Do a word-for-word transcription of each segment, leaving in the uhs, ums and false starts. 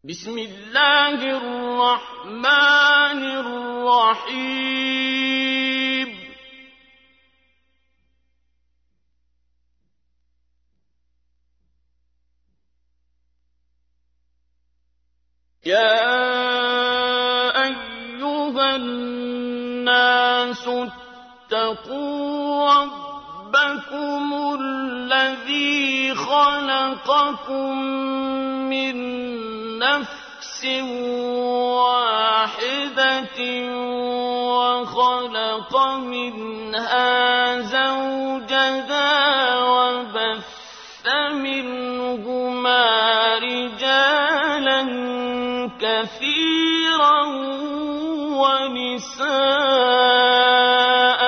بسم الله الرحمن الرحيم يا أيها الناس اتقوا ربكم الذي خلقكم من نفس واحدة وخلق منها زوجها وبث منهما رجالا كثيرا ونساء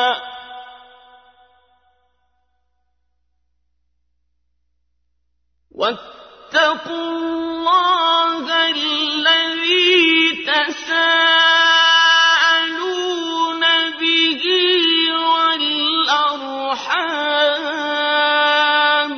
واتقوا الله الذي تساءلون به والأرحام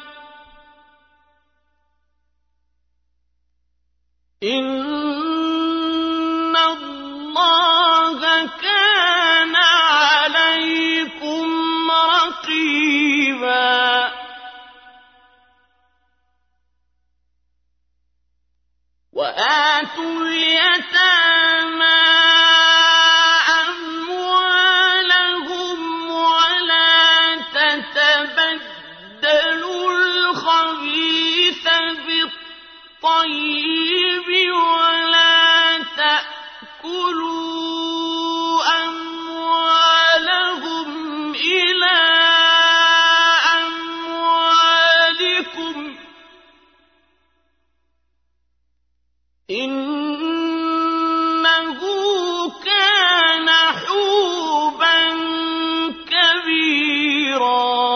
إن الله كان عليكم رقيبا وآتوا اليتامى أموالهم ولا تتبدلوا الخبيث بالطيب ولا تأكلوا أموالهم إلى أموالكم إنه كان حوبا كبيرا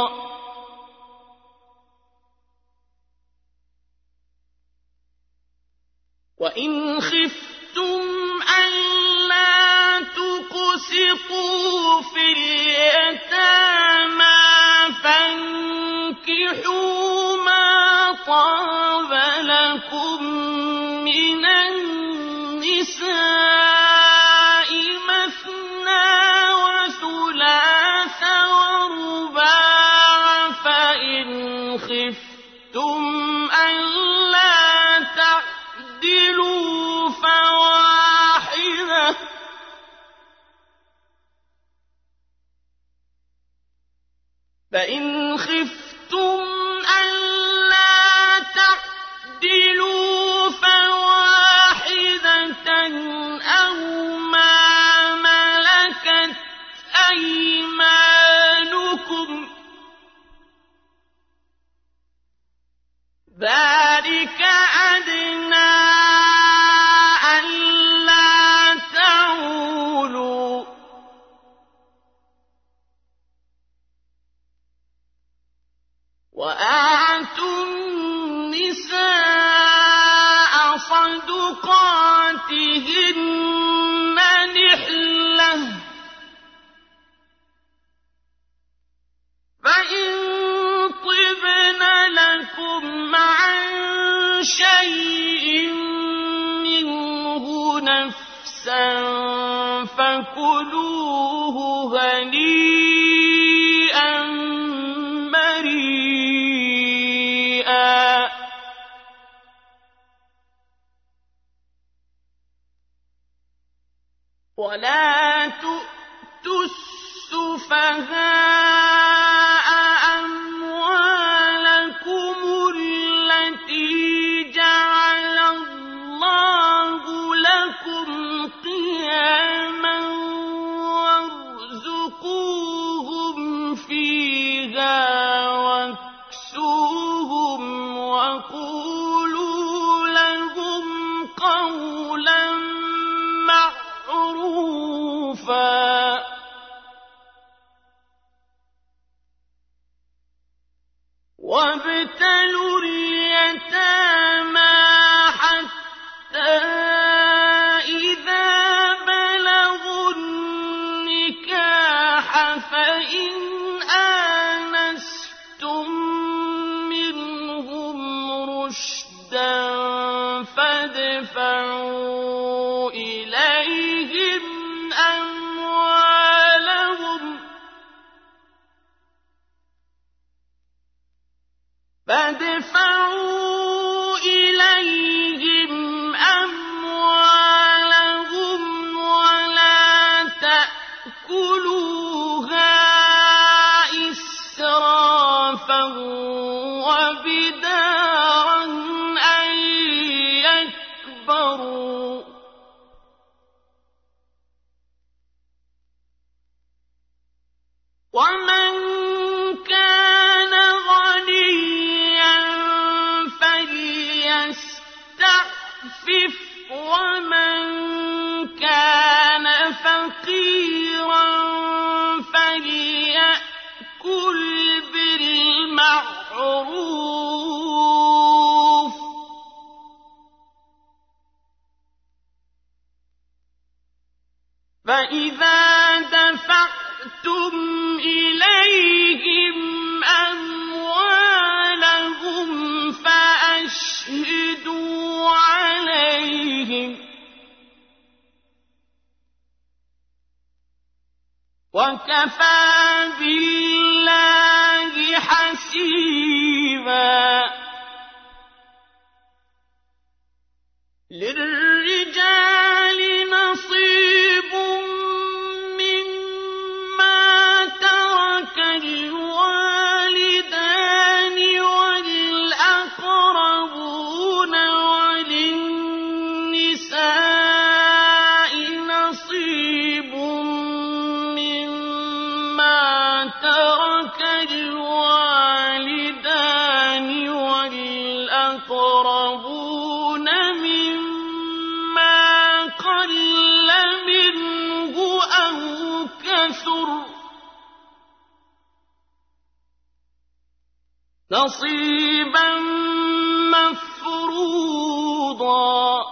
وإن خفتم ألا تقسطوا في اليتامى فانكحوا ما طاب لكم من النساء مثنى وثلاث ورباع فإن خفتم ألا تعدلوا فواحدة فإن خفتم ألا تعدلوا فواحدة أو ما ملكت أيمانكم ذلك أدنى ألا تعولوا وآتوا النساء صدقاتهن نحلة فإن طبن لكم عن شيء منه نفسا فكلوه هنيئا مريئا ولا تؤتوا السفهاء أموالكم التي جعل الله لكم قياما وارزقوهم فيها واكسوهم وقولوا لهم قولا معروفا فادفعوا إليهم أموالهم فادفعوا إليهم أموالهم ولا تأكلوها إسرافا وبدارا أن يكبروا ومن كان غنيا فليستعفف ومن كان فقيرا فليأكل بالمعروف فإذا دفعتم إليهم أموالهم فأشهدوا عليهم وكفى بالله حسيبا للرجال نصيب مما ترك الوالدان والأقربون وللنساء نصيب مما ترك الوالدان والأقربون مما قل منه أو كثر نصيبا مفروضا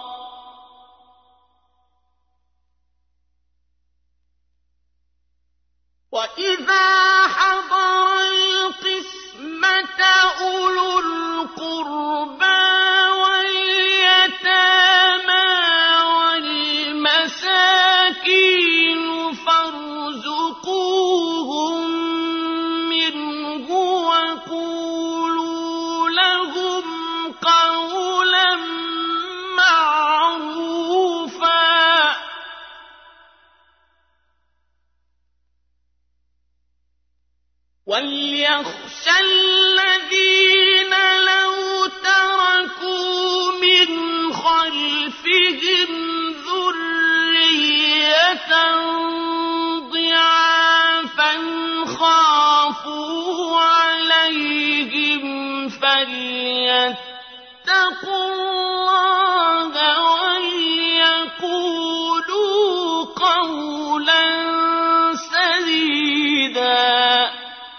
وإذا حضر القسمة أولو القربى واليتامى والمساكين فارزقوهم منه وقولوا لهم قولا معروفا وليخشى الذين لو تركوا من خلفهم ذرية ضعافا خافوا عليهم فليتقوا الله وليقولوا قولا سديدا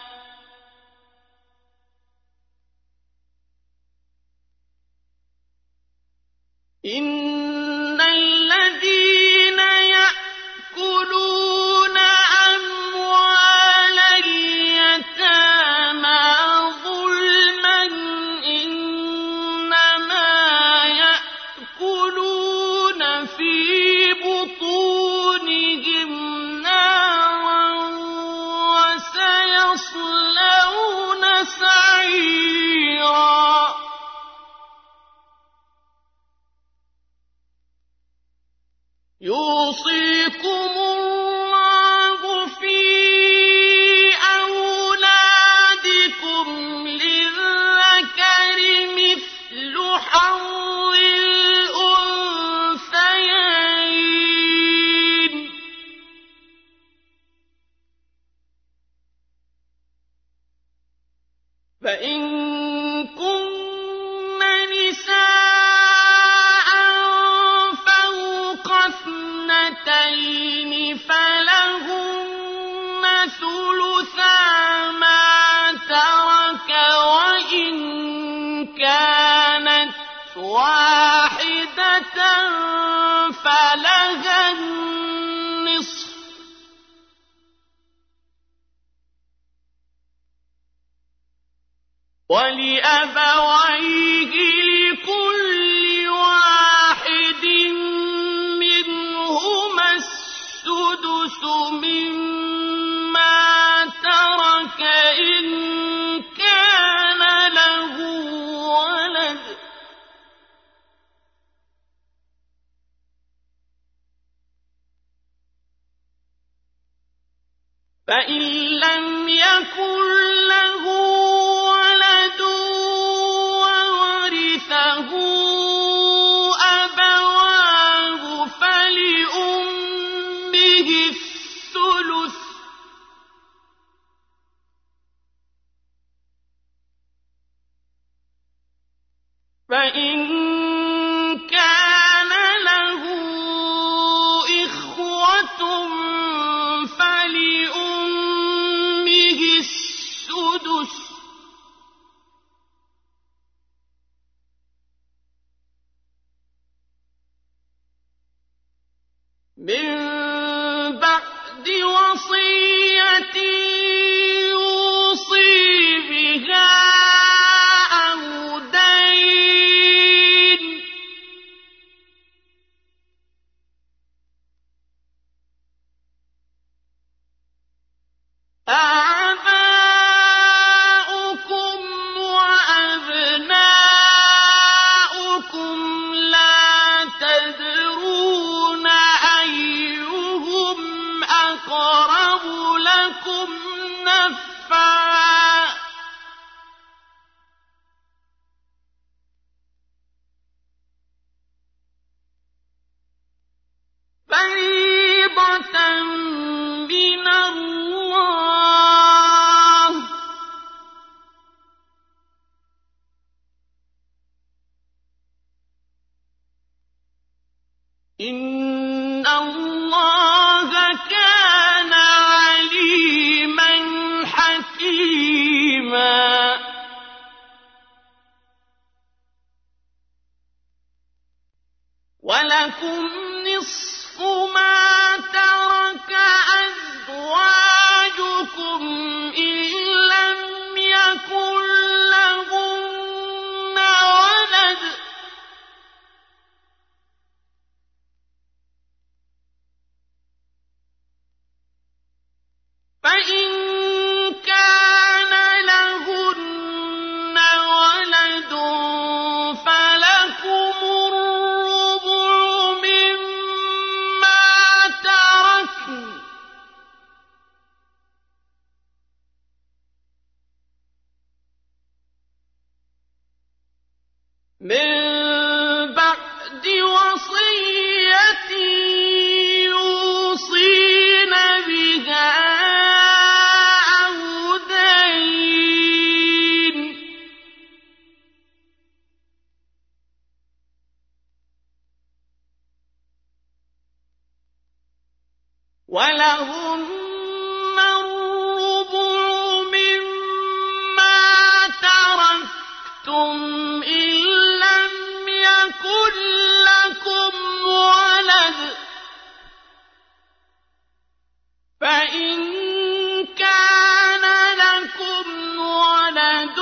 إن الذين يأكلون أموال اليتامى ظلما إنما يأكلون في بطونهم نارا وسيصلون سعيرا يوصيكم الله في أولادكم للذكر مثل حظ الأنثيين فإن كن نساء اثنتين فلهن ثلثا ما ترك وإن كانت واحدة فلها النصف ولأبويه لكل واحد فإن لم يكن له ولد وورثه أبواه فلأمه الثلث فإن كان له إخوة فلأمه السدس من بعد وصية يوصي بها أو دين آباؤكم وأبناؤكم لا تدرون أيهم أقرب لكم نفعا فريضة من الله إن الله كان عليما حكيما ولكم نصف ما ترك أزواجكم إن لم يكن لهن ولد فإن كان لهن ولد فلكم الربع مما تركن من بعد وصية يوصين بها أو دين ولهن الربع مما تركتم إن لم يكن لكم ولد فإن كان لكم ولد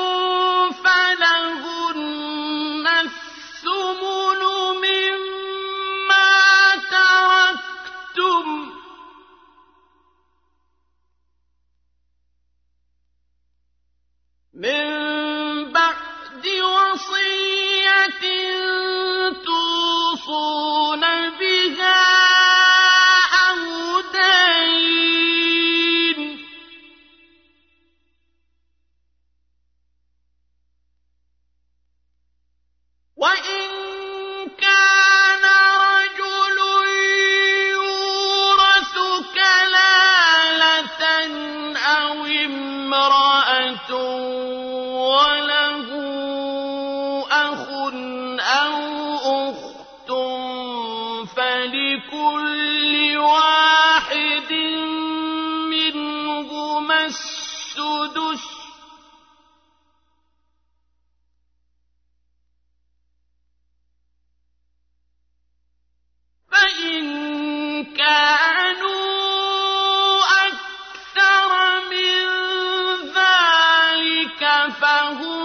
فلهن الثمن مما تركتم من بعد وصية توصون بها أو دين وإن كان رجل يورث كلالة أو امرأة وله أخ أو أخت فلكل واحد منهما السدس فإن كانوا أكثر من ذلك فهم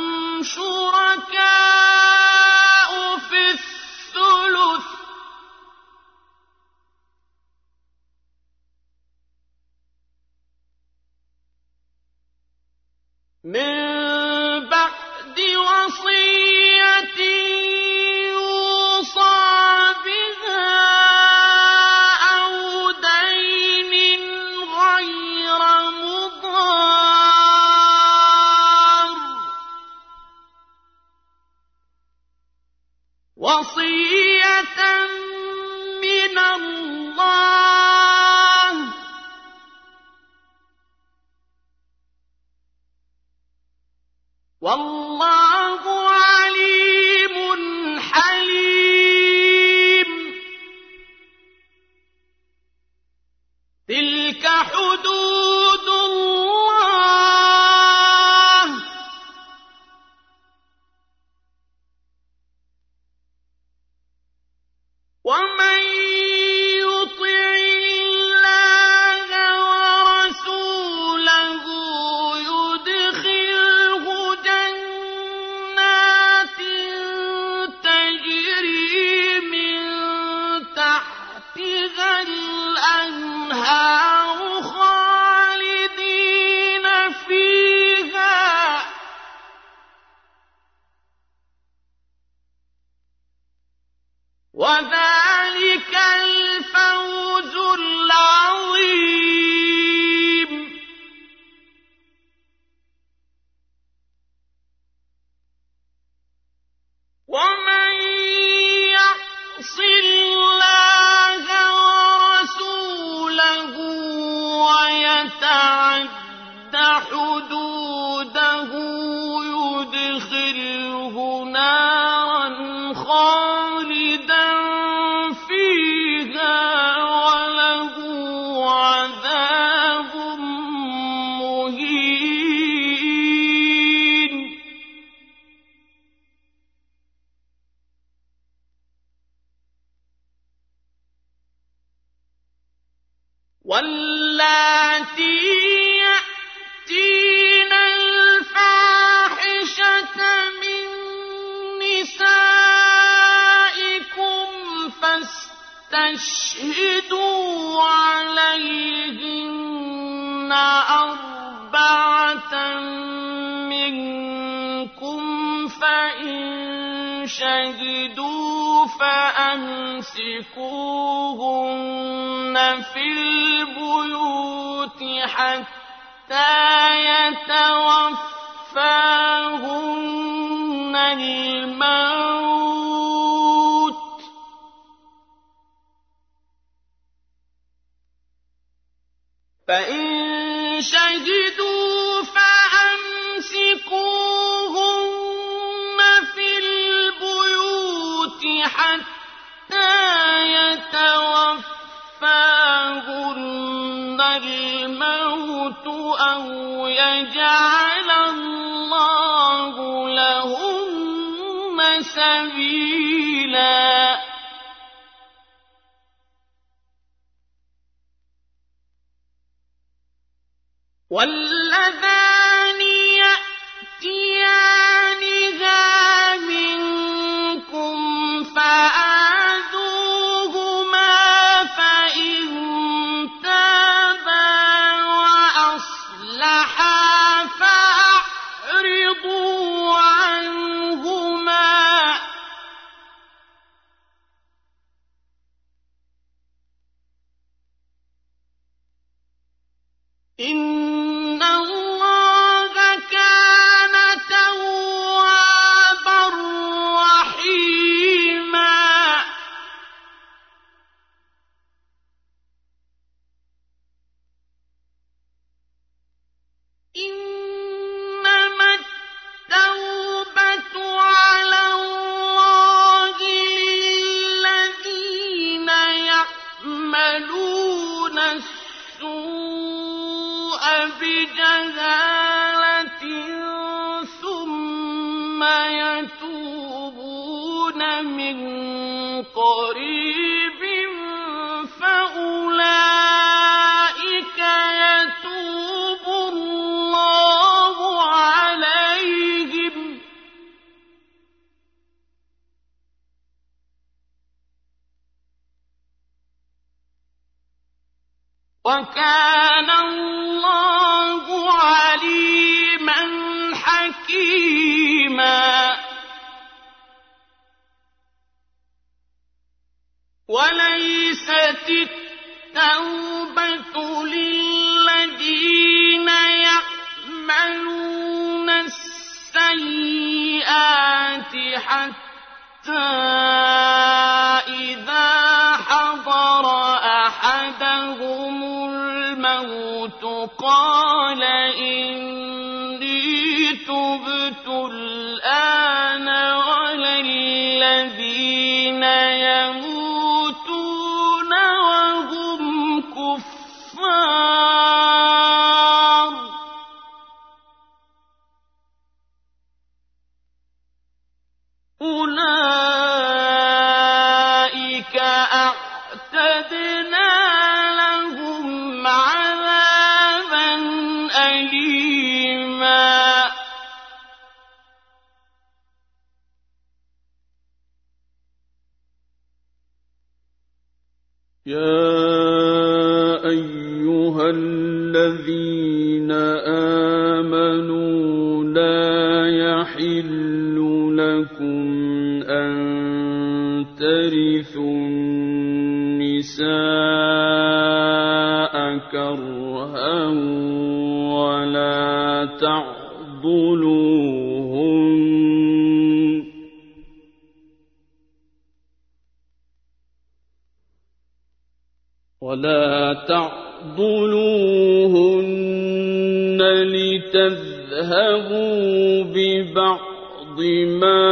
شركاء في الثلث وصية من الله والله عليم حليم. تلك حدود الله ومن يطع الله ورسوله يدخله جنات تجري من تحتها الأنهار خالدين فيها وذلك الفوز العظيم. ومن يعص الله ورسوله ويتعد حدوده يدخله نارا خالدا فيها وله عذاب مهين. واللاتي يأتين الفاحشة من نسائكم فاستشهدوا عليهن أربعة منكم فإن شهدوا فأمسكوهن في البيوت حتى يتوفاهن الموت فإن شهدوا فأمسكوهن في البيوت حتى يتوفاهن الموت أو يجعل الله لهن سبيلا. واللذان يأتيانها منكم فآذوهما فإن تابا وأصلحا فأعرضوا عنهما إن الله كان توابا رحيما. إنما التوبة على الله للذين يعملون السوء بجهالة ثم يتوبون من قريب فأولئك يتوب الله عليهم وكان الله عليما حكيما. وليست التوبة للذين يعملون السيئات حتى قال إني تبت الآن ولا الذين يموتون وهم كفار أولئك أعتدنا لهم عذابا أليما يا أيها الذين آمنوا لا يحل لكم أن ترثوا النساء كرها ولا تعضلوهن ولا تعضلوهن لتذهبوا ببعض ما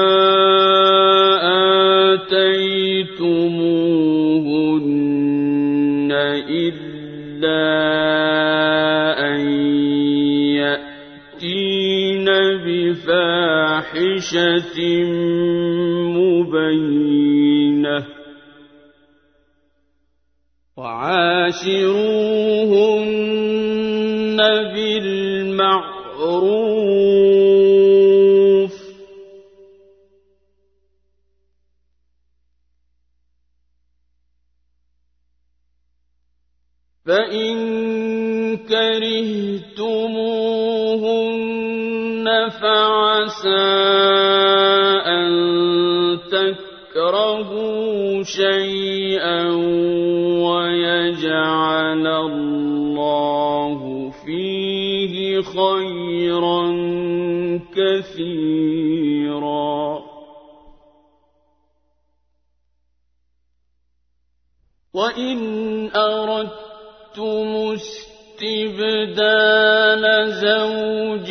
آتيتموهن إلا أن يأتين بفاحشة مبينة وعاشروهن بالمعروف فإن كرهتموهن فعسى أن تكرهوا شيئا ويجعل الله فيه خيرا كثيرا وإن أردتم استبدال زوج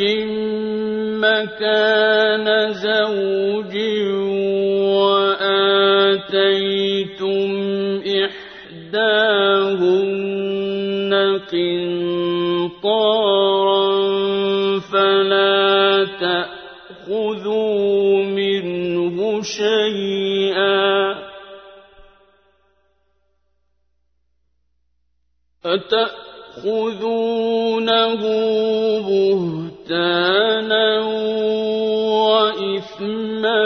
مكان زوج وآتيتم إحداهن قنطارا فلا تأخذوا منه شيئا أتأخذونه بهتانا وإثما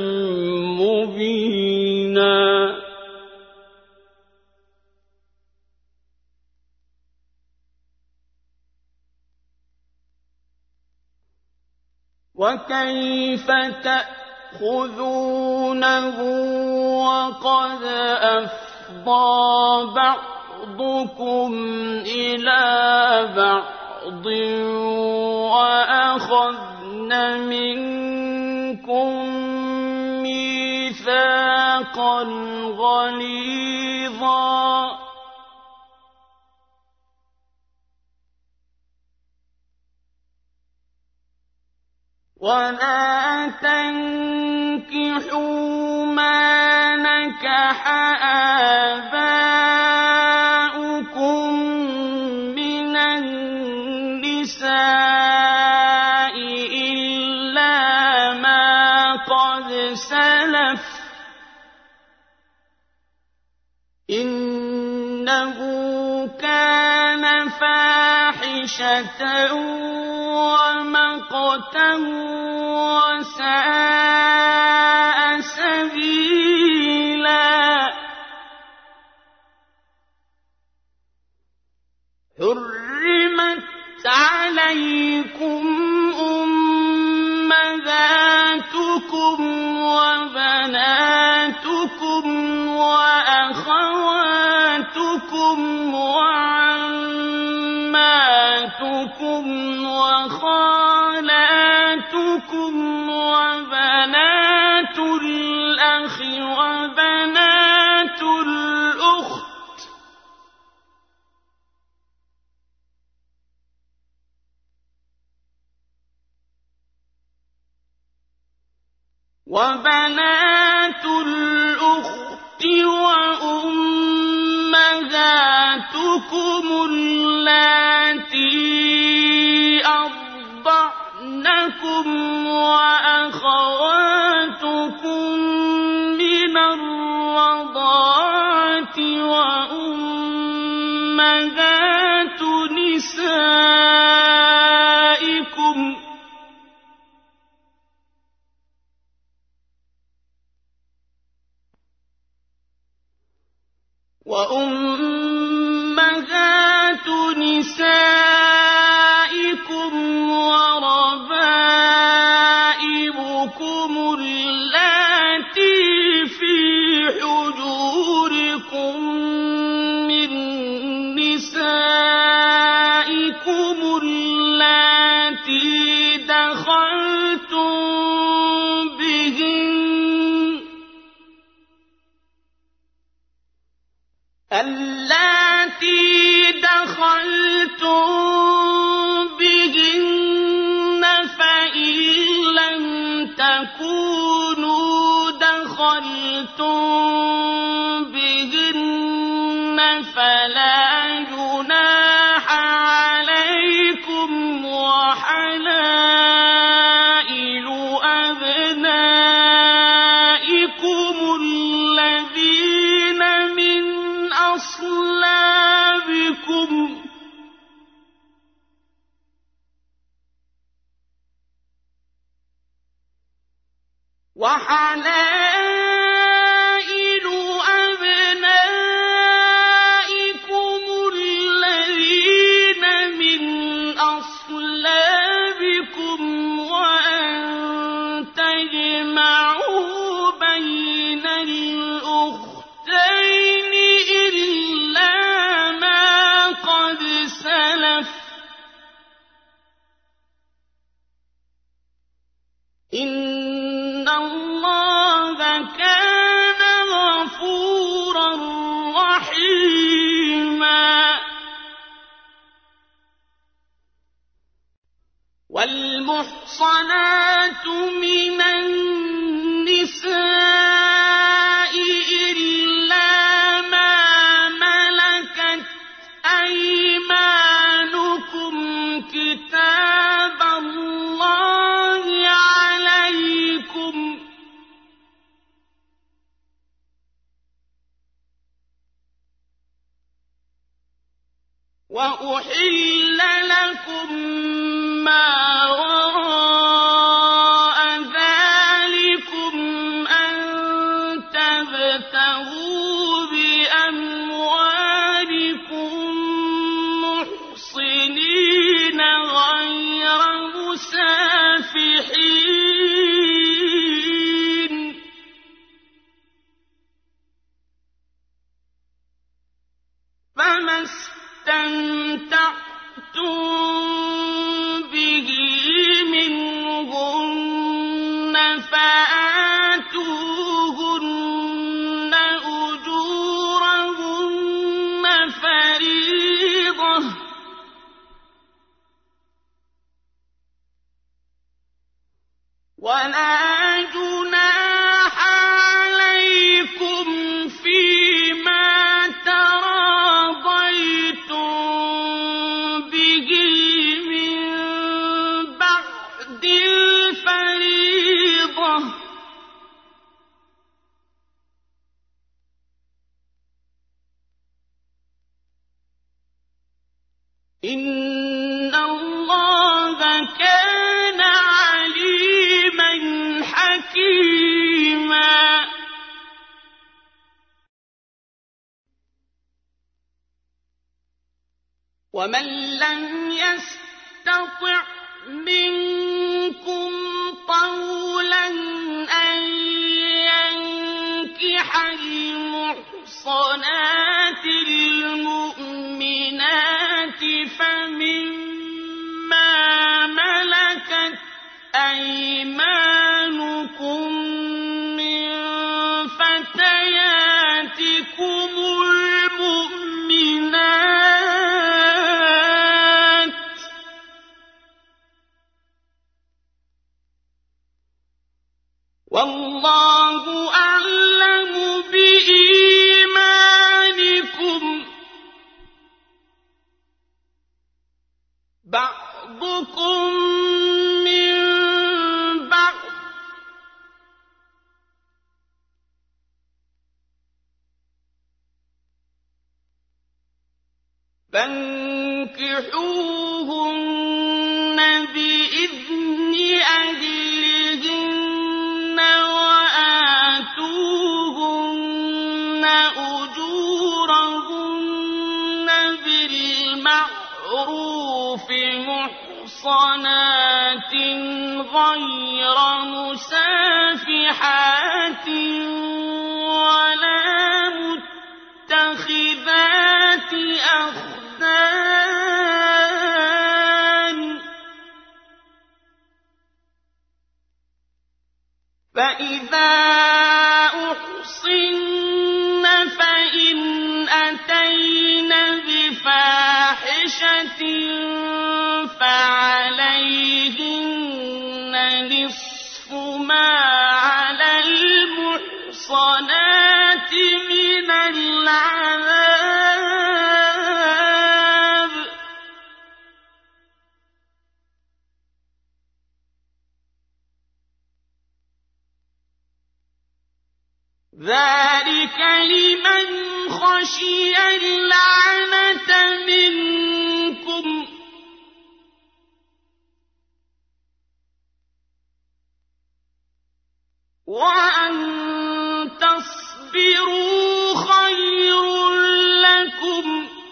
مبينا وكيف تأخذونه وقد أفضى بعضكم إلى بعض وأخذن منكم ميثاقا غليظا ولا تنكحوا ما نكح آباؤكم من النساء إلا ما قد سلف إنه كان فاحشة ومقتا وساء سبيلا حرمت عليكم أمهاتكم وبناتكم وأخواتكم وعماتكم وخالاتكم وبنات الأخ وبنات الأخت وبنات الأخت وأمهاتكم اللاتي أرضعنكم وأخواتكم من الرضاعة وأمهات نسائكم وأمهات نسائكم وربائبكم اللاتي في حجوركم من نسائكم اللاتي دخلتم بهن اللاتي دخلتم بهن فإن لم تكونوا دخلتم بهن فلا جناح عليكم وحلائل أبنائكم الذين من أصلابكم وحلائل أبنائكم الذين من أصلابكم وأن تجمعوا بين الأختين إلا ما قد سلف إن الله كان غفورا رحيما والمحصنات من النساء إلا ما ملكت أيمانكم كتاب الله عليكم وأحل لكم ما وراء ذلكم أن تبتغوا بأموالكم محصنين غير مسافحين فما استمتعتم به منهن فآتوهن أجورهن فريضة ولا جناح عليكم فيما تراضيتم به من بعد الفريضة إن الله كان عليما حكيما ومن لم يستطع منكم طولا أن ينكح المحصنات المؤمنات فمما ملكت أيمانكم من فتياتكم المؤمنات والله من بعد فانكحوهن بإذن أهلهن وآتوهن أجورهن بالمعروف محصنات غير مسافحات ولا متخذات أخدان فإذا أحصن فإن أتين بفاحشة فعليهن نصف ما على المحصنات من العذاب ذلك لمن خشي اللعنة منكم وأن تصبروا خير لكم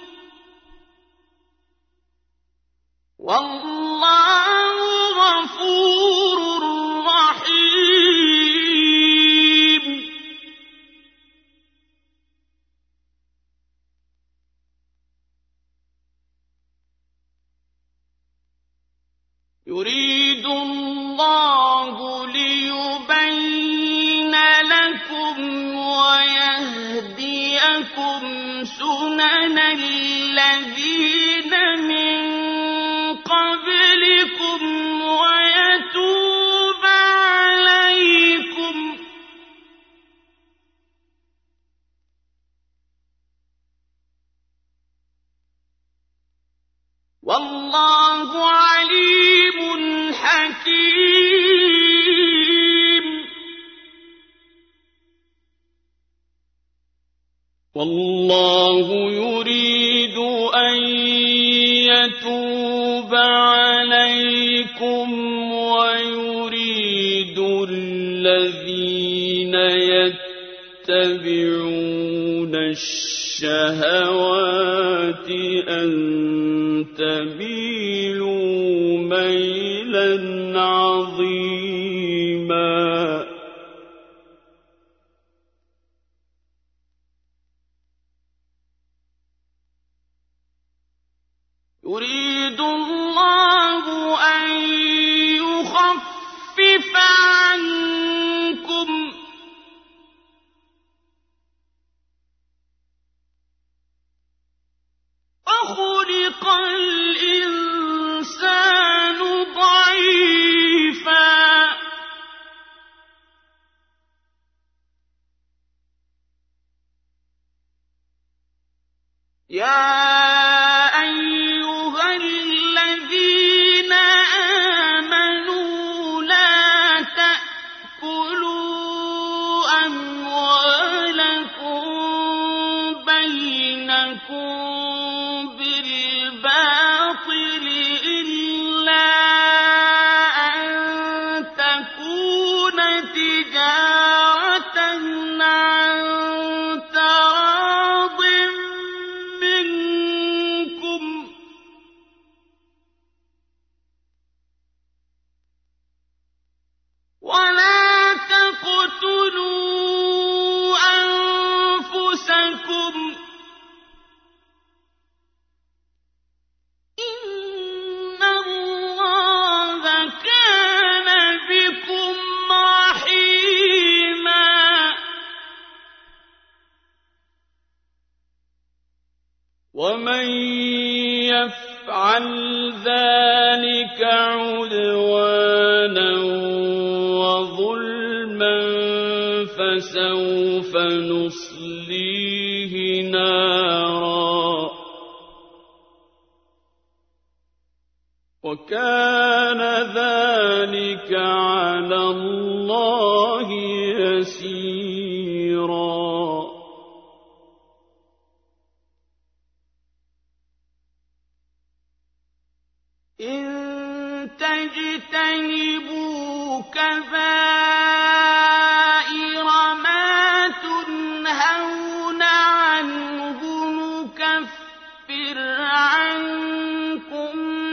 والله غفور رحيم يريد الله ليبين لكم ويهديكم سنن الذين من قبلكم ويتوب عليكم والله عليم حكيم والله يريد أن يتوب عليكم ويريد الذين يتبعون الشهوات أن تميلوا ميلا عظيما يريد الله أن يخفف عنكم وخلق الإنسان ضعيفا يا ومن يفعل ذلك عدوانا وظلما فسوف نصليه نارا وكان ذلك على الله يسيرا. إن تجتنبوا كبائر ما تنهون عنه نكفر عنكم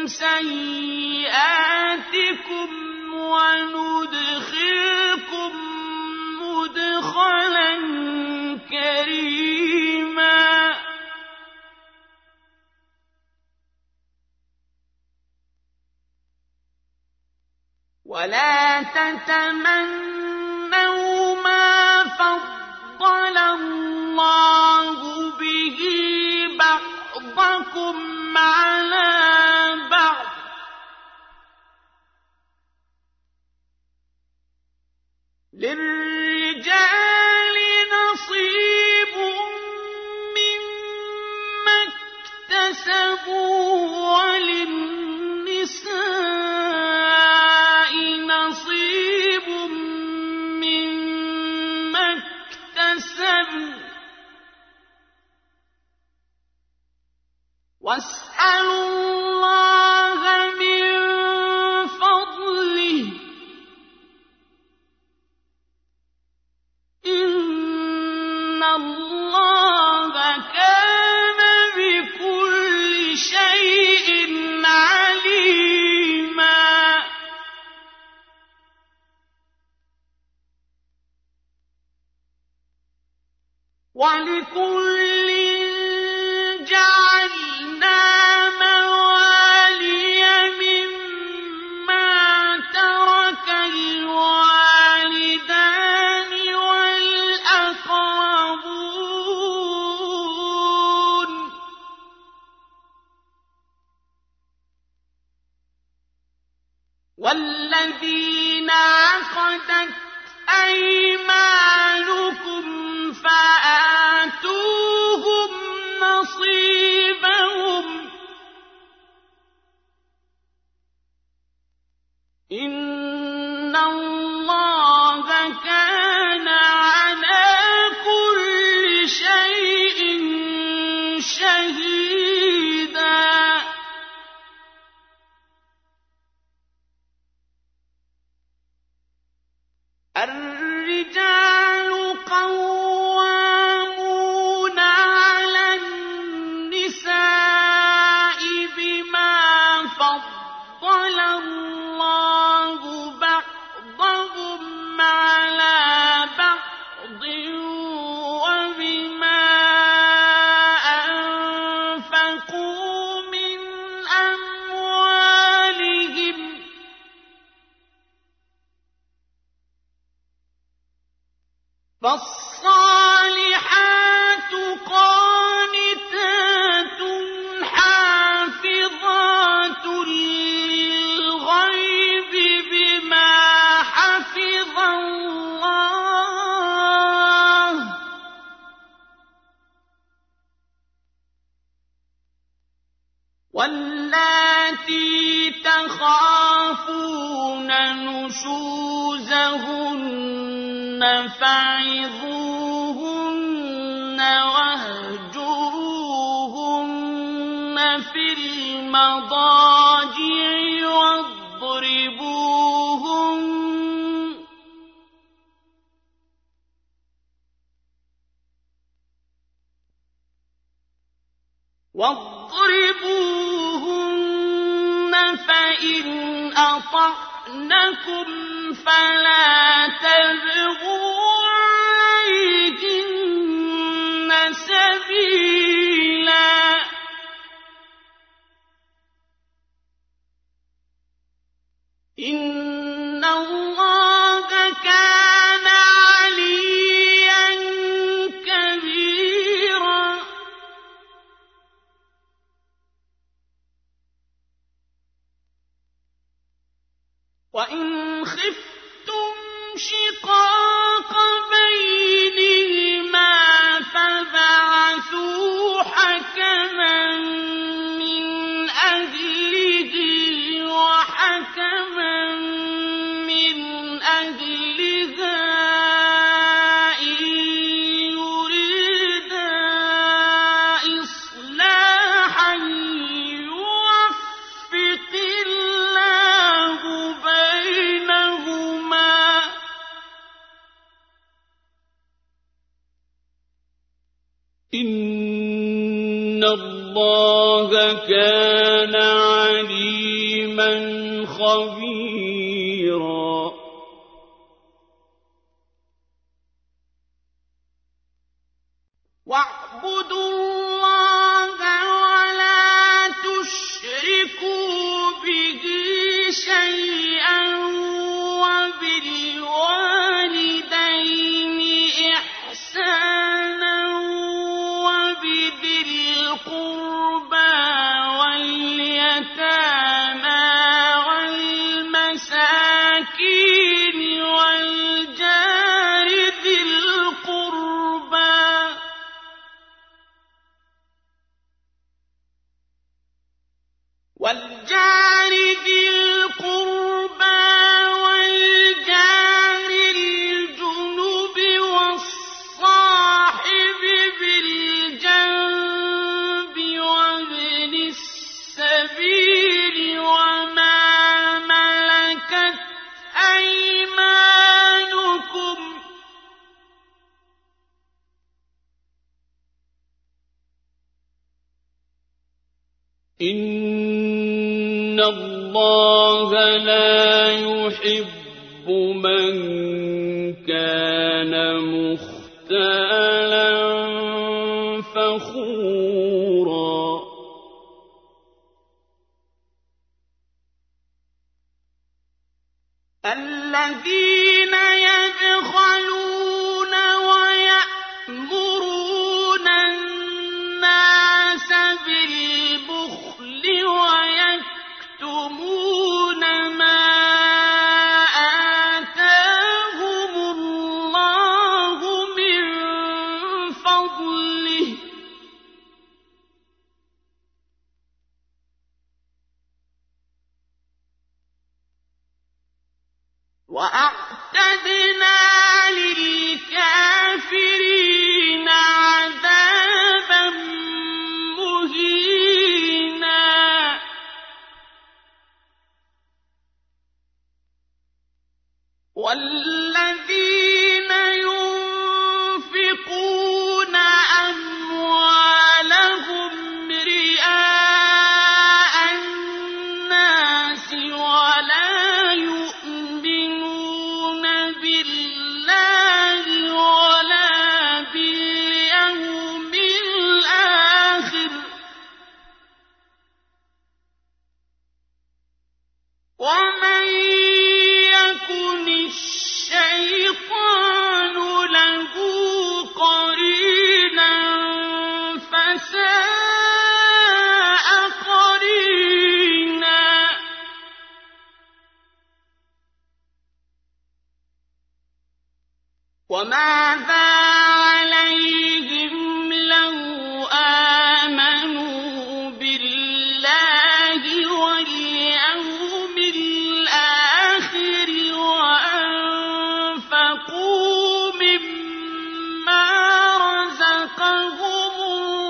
سيئاتكم وندخلكم مدخلا كريما. ولا تتمنوا ما فضل الله به بعضكم على بعض للرجال نصيب مما اكتسبوا وللنساء نصيب مما اكتسبن واسألوا الله من فضله إن الله كان بكل شيء عليما. ولكل جعلنا موالي مما ترك الوالدان والأقربون والذين عقدت أيمانكم فآتوهم نصيبهم إن الله كان على كل شيء شهيدا. الرجال قوامون على النساء بما فضل الله بعضهم على بعض وبما أنفقوا من أموالهم فالصالحات قانتات حافظات للغيب بما حفظ الله واللاتي تخافون نشوزهن فعظوهن واهجروهن في المضاجع واضربوهن واضربوهن فإن أطعنكم فلا تبغوا عليهن سبيلا إن الله كان عليا كبيرا. وإن خفتم شقاق بينهما فبعثوا إن الله كان عليما خبيرا واعبدوا الله ولا تشركوا به شيئا وبالوالدين إحسانا وبذي القربى واليتامى والمساكين والجار ذي القربى والجار ذي القربى والجار الجنب والصاحب بالجنب وابن السبيل وما ملكت أيمانكم إن الله لا يحب من كان مختالا فخورا الذين يبخلون ويأمرون الناس بالبخل ويكتمون ما آتاهم الله من فضله وأعتدنا للكافرين عذابا مهينا والذين ينفقون أموالهم رئاء الناس ولا يؤمنون بالله ولا باليوم الآخر ومن يكن الشيطان له قرينا فساء قرينا وماذا عليهم لو آمنوا بالله واليوم الآخر وأنفقوا مما رزقهم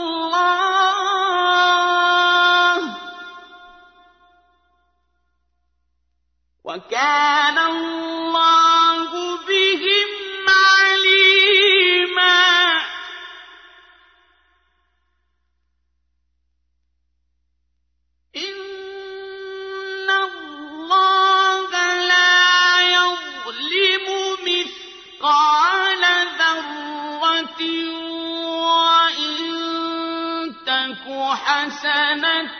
الله وكان الله بهم عليما إن الله لا يظلم مثقال ذرة وإن تك حسنة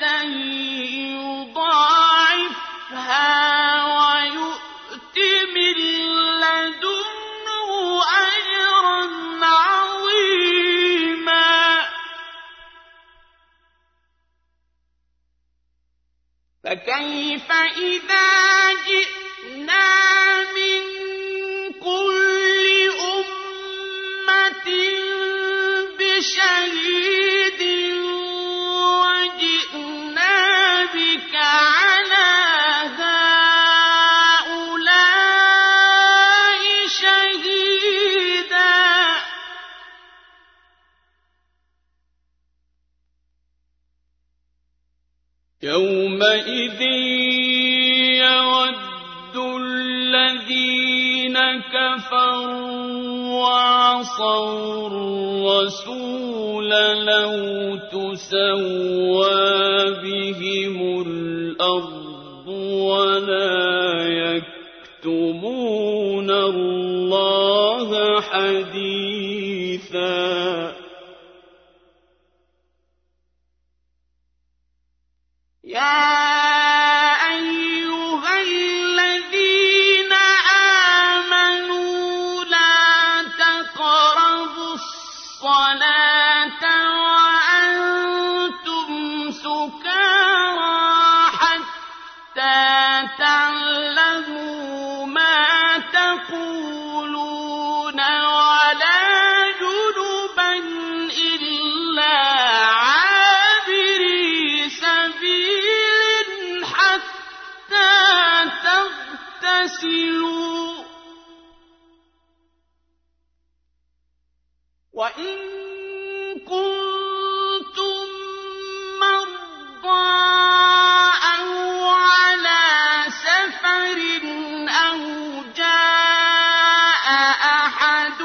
يضاعفها ويؤت من لدنه أجرا عظيما فكيف إذا جئنا من كل أمة بشهيد وجئنا بك على هؤلاء شهيدا يومئذ يود الذين كفروا وعصوا الرسول لو تسوى بهم الأرض ولا يكتمون الله حديثا يا أيها الذين آمنوا لا تقربوا الصلاة وأنتم سكارى حتى تعلموا ما تقولون ولا جنبا إلا عابري سبيل حتى تغتسلوا وإن كنتم مرضى أو على سفر أو جاء أحد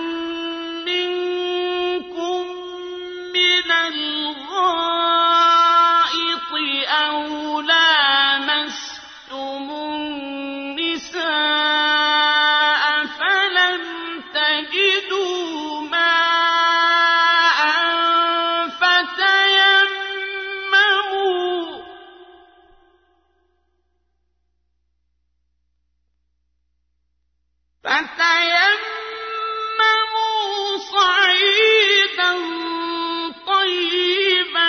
منكم من الغائط أو لامستم النساء فلم تجدوا ماء فتيمموا فتيمموا صعيدا طيبا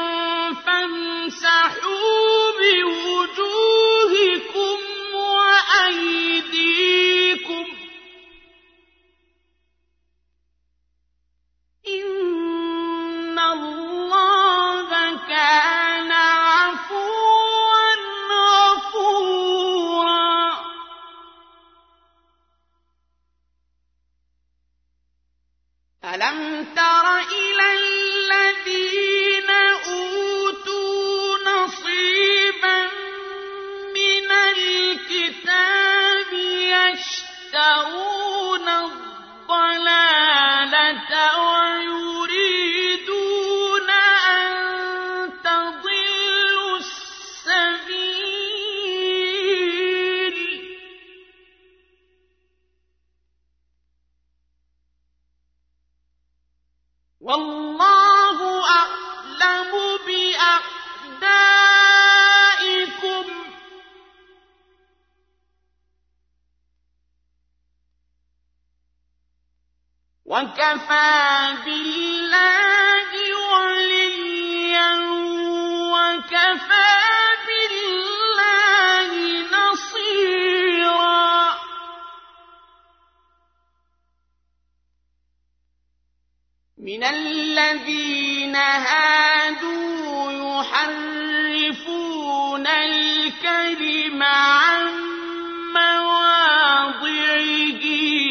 فامسحوا بوجوهكم وأيديكم إن الله كان عفوا غفورا ألم تر إلى الذين أوتوا نصيبا من الكتاب يشترون الضلالة ويريدون أن تضلوا السبيل والله أعلم بأعدائكم وكفى بالله وليا وكفى بالله نصيرا من الذين هادوا يحرفون الكلم عن مواضعه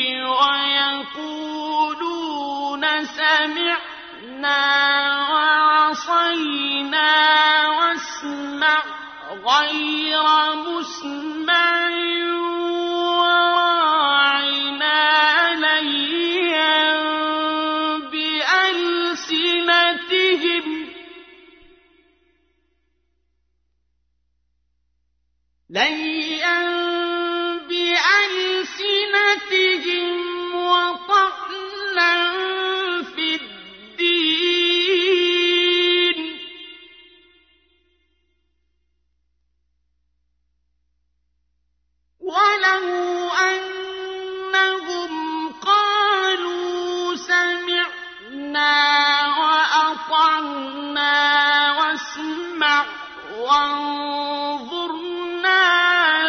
ويقولون سمعنا وعصينا واسمع غير مسمع وراعنا ليا بألسنتهم ليا بألسنتهم وطعنا في الدين ولو أنهم قالوا سمعنا وأطعنا واسمع وانظرنا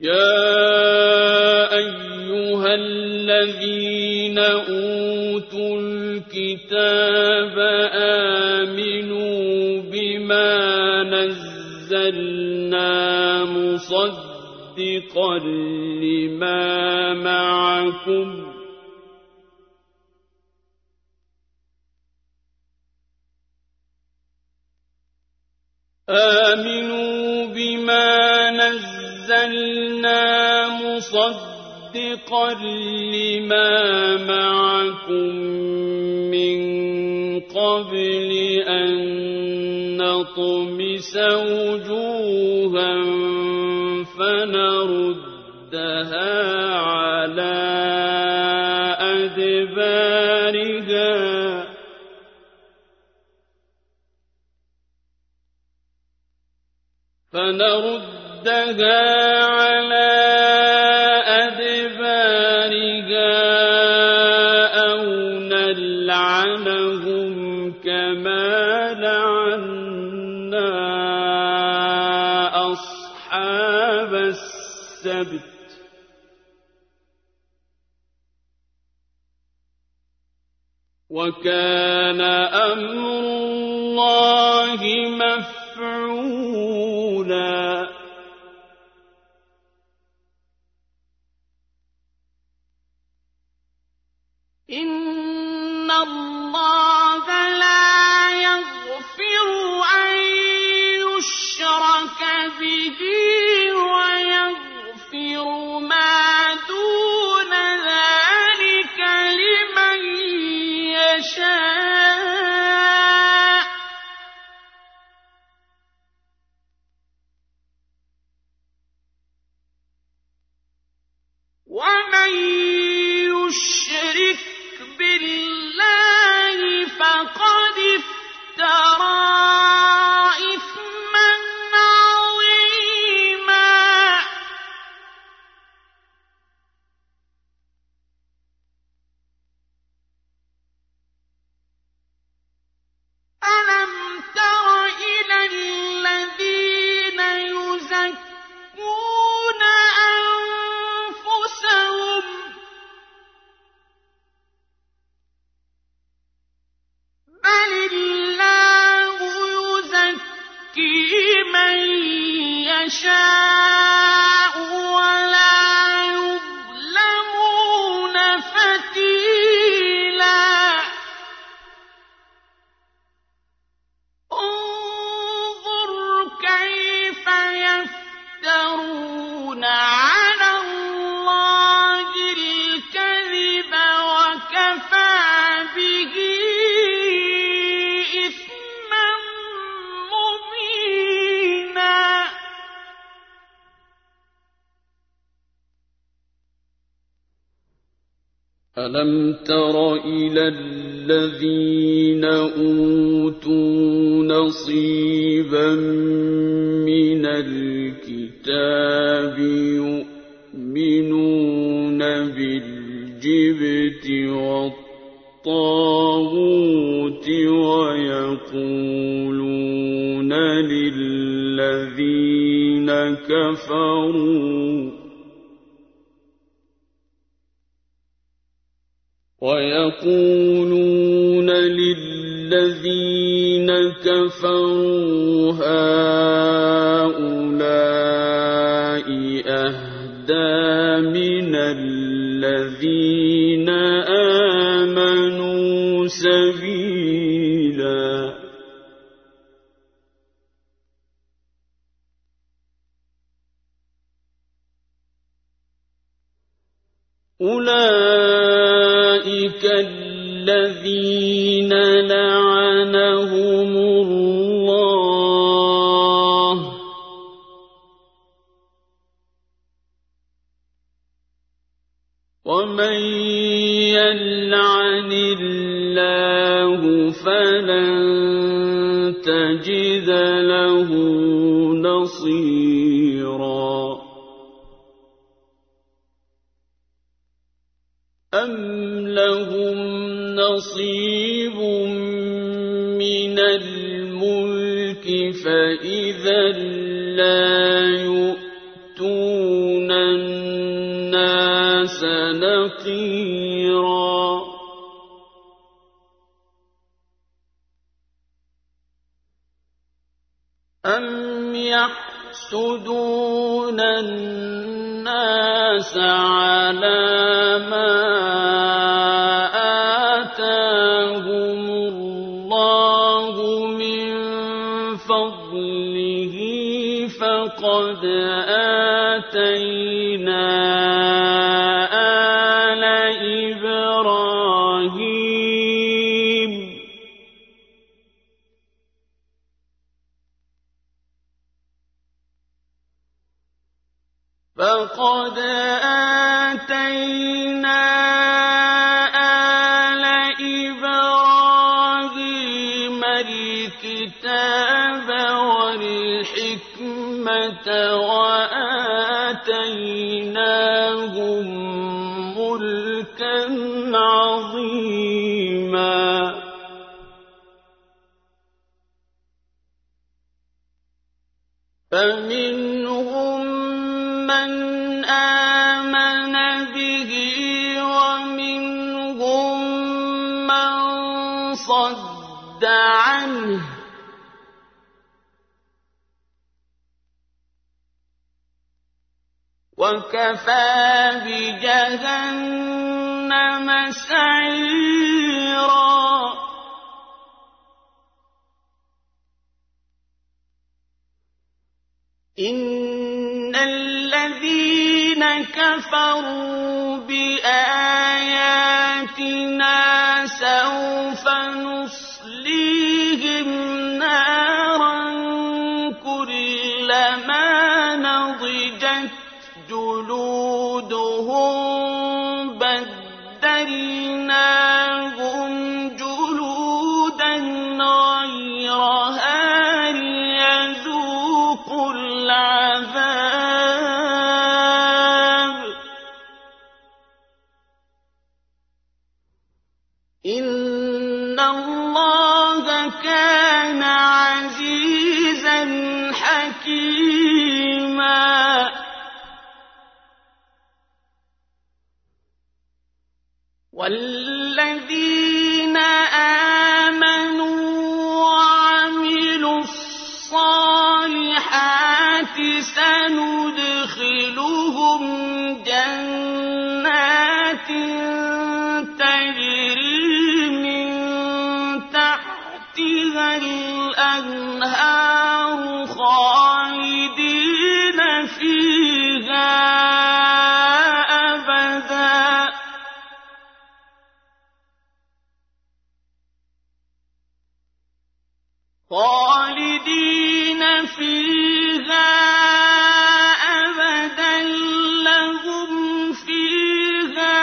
يا أيها الذين أوتوا الكتاب آمنوا بما نزلنا مصدقا لما معكم آمنوا بما نزلنا مصدقا لما معكم من قبل أن نطمس وجوها فنردها على أدبارها فنردها على أدبارها أو نلعنهم كما لعنا أصحاب السبت وكان أمر الله مفعولا إن الله لا يغفر أن يشرك به ويغفر ما دون ذلك لمن يشاء ومن يشرك بالله فقد افترى إثما عظيما ألم تر إلى الذين يزكون أنفسهم بل الله يزكي من يشاء ولا يظلمون فتيلا انظر كيف يفترون على الله الكذب وكفى به إثما مبينا ألم تر إلى الذين أوتوا نصيبا من الكتاب يؤمنون بالجبت والطاغوت ويقولون للذين كفروا ويقولون للذين كفروا هؤلاء أهدى من الذين آمنوا سبيلا أولئك الذين لعنهم الله ومن يلعن الله فلن تجد له نصيرا أم لهم نصيب من الملك فإذا لا يؤتون يأتون الناس نقيرا أم يحسدون الناس على ما آتاهم الله من فضله فقد آتينا آل إبراهيم فقد آتينا آل إبراهيم الكتاب والحكمة وآتيناهم ملكا عظيما فمنهم من آمن به ومنهم من صد عنه وكفى بجهنم سعيرا إن الذين كفروا بآياتنا سوف نصليهم نارا كلما نضجت جلودهم بدلناهم جلودا غيرها ليذوقوا العذاب إن الله كان عزيزا حكيما والذين آمنوا وعملوا الصالحات سندخلهم جنات تجري من تحتها الأنهار خالدين فيها أبدا خالدين فيها أبدا لهم فيها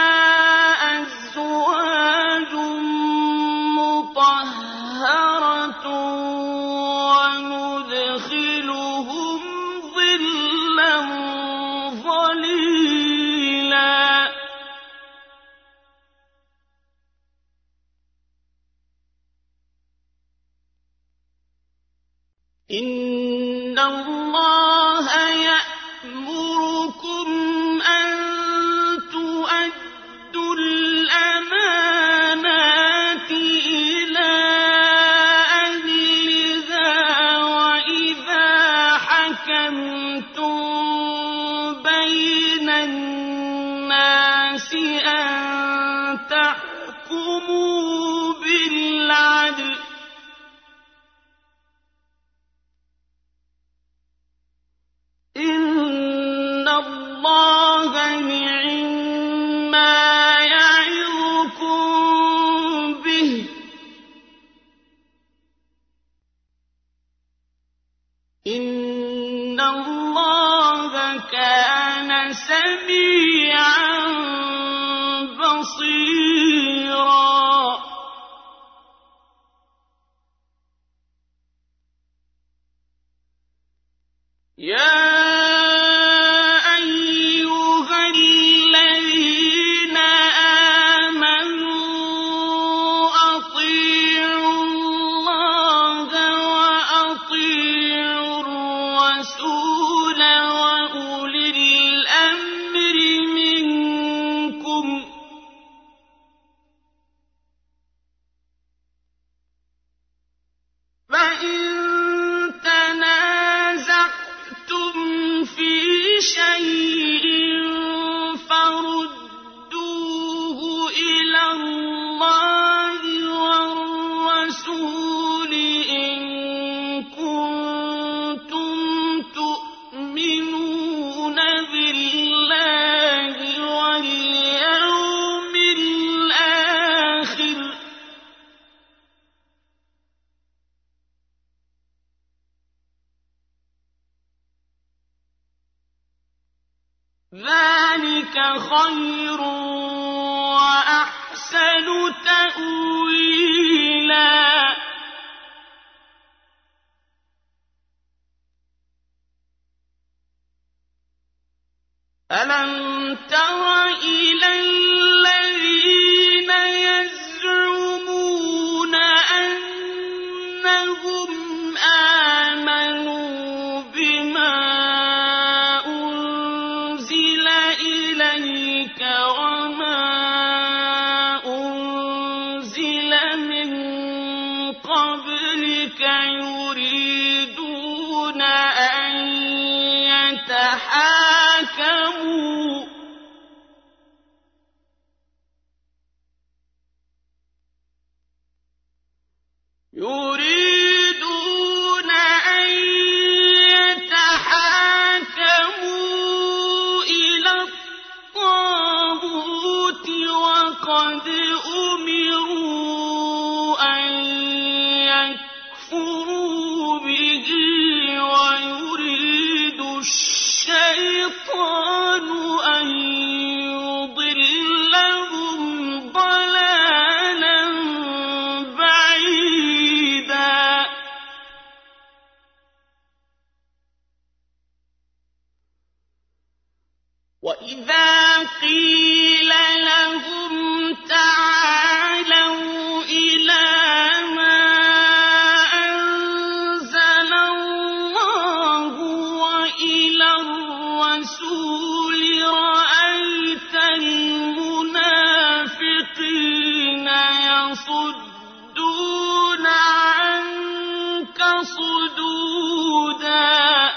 أزواج مطهرة وندخلهم ظلا ظليلا إن الله يأمركم أن تؤدوا الأمانات إلى أهلها وإذا حكمتم بين الناس أن تحكموا بالعدل إن الله نعما يعظكم به إن الله كان سميعا بصيرا يا وأولي ذلك خير وأحسن تأويلا ألم تر إلى الذين يزعمون أنهم آمنوا بما أنزل إليك وما أنزل من قبلك يريدون أن يتحاكموا يريدون أن يتحاكموا إلى الطاغوت وقد أمروا أن يكفروا به ويريد الشيطان أن يضلهم ضلالا بعيدا وإذا قيل لهم تعالوا إلى ما أنزل الله وإلى الرسول رأيت المنافقين يصدون عنك صدودا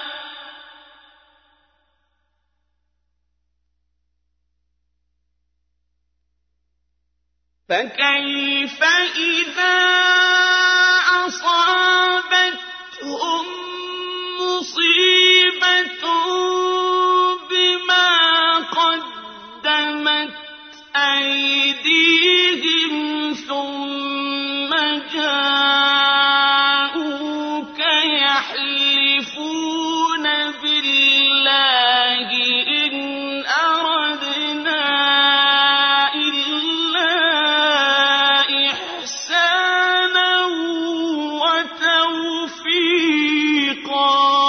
فكيف إذا أصابتهم مصيبة بما قدمت أيديهم ثم جاءوك يحلفون بالله إن أردنا إلا إحسانا وتوفيقا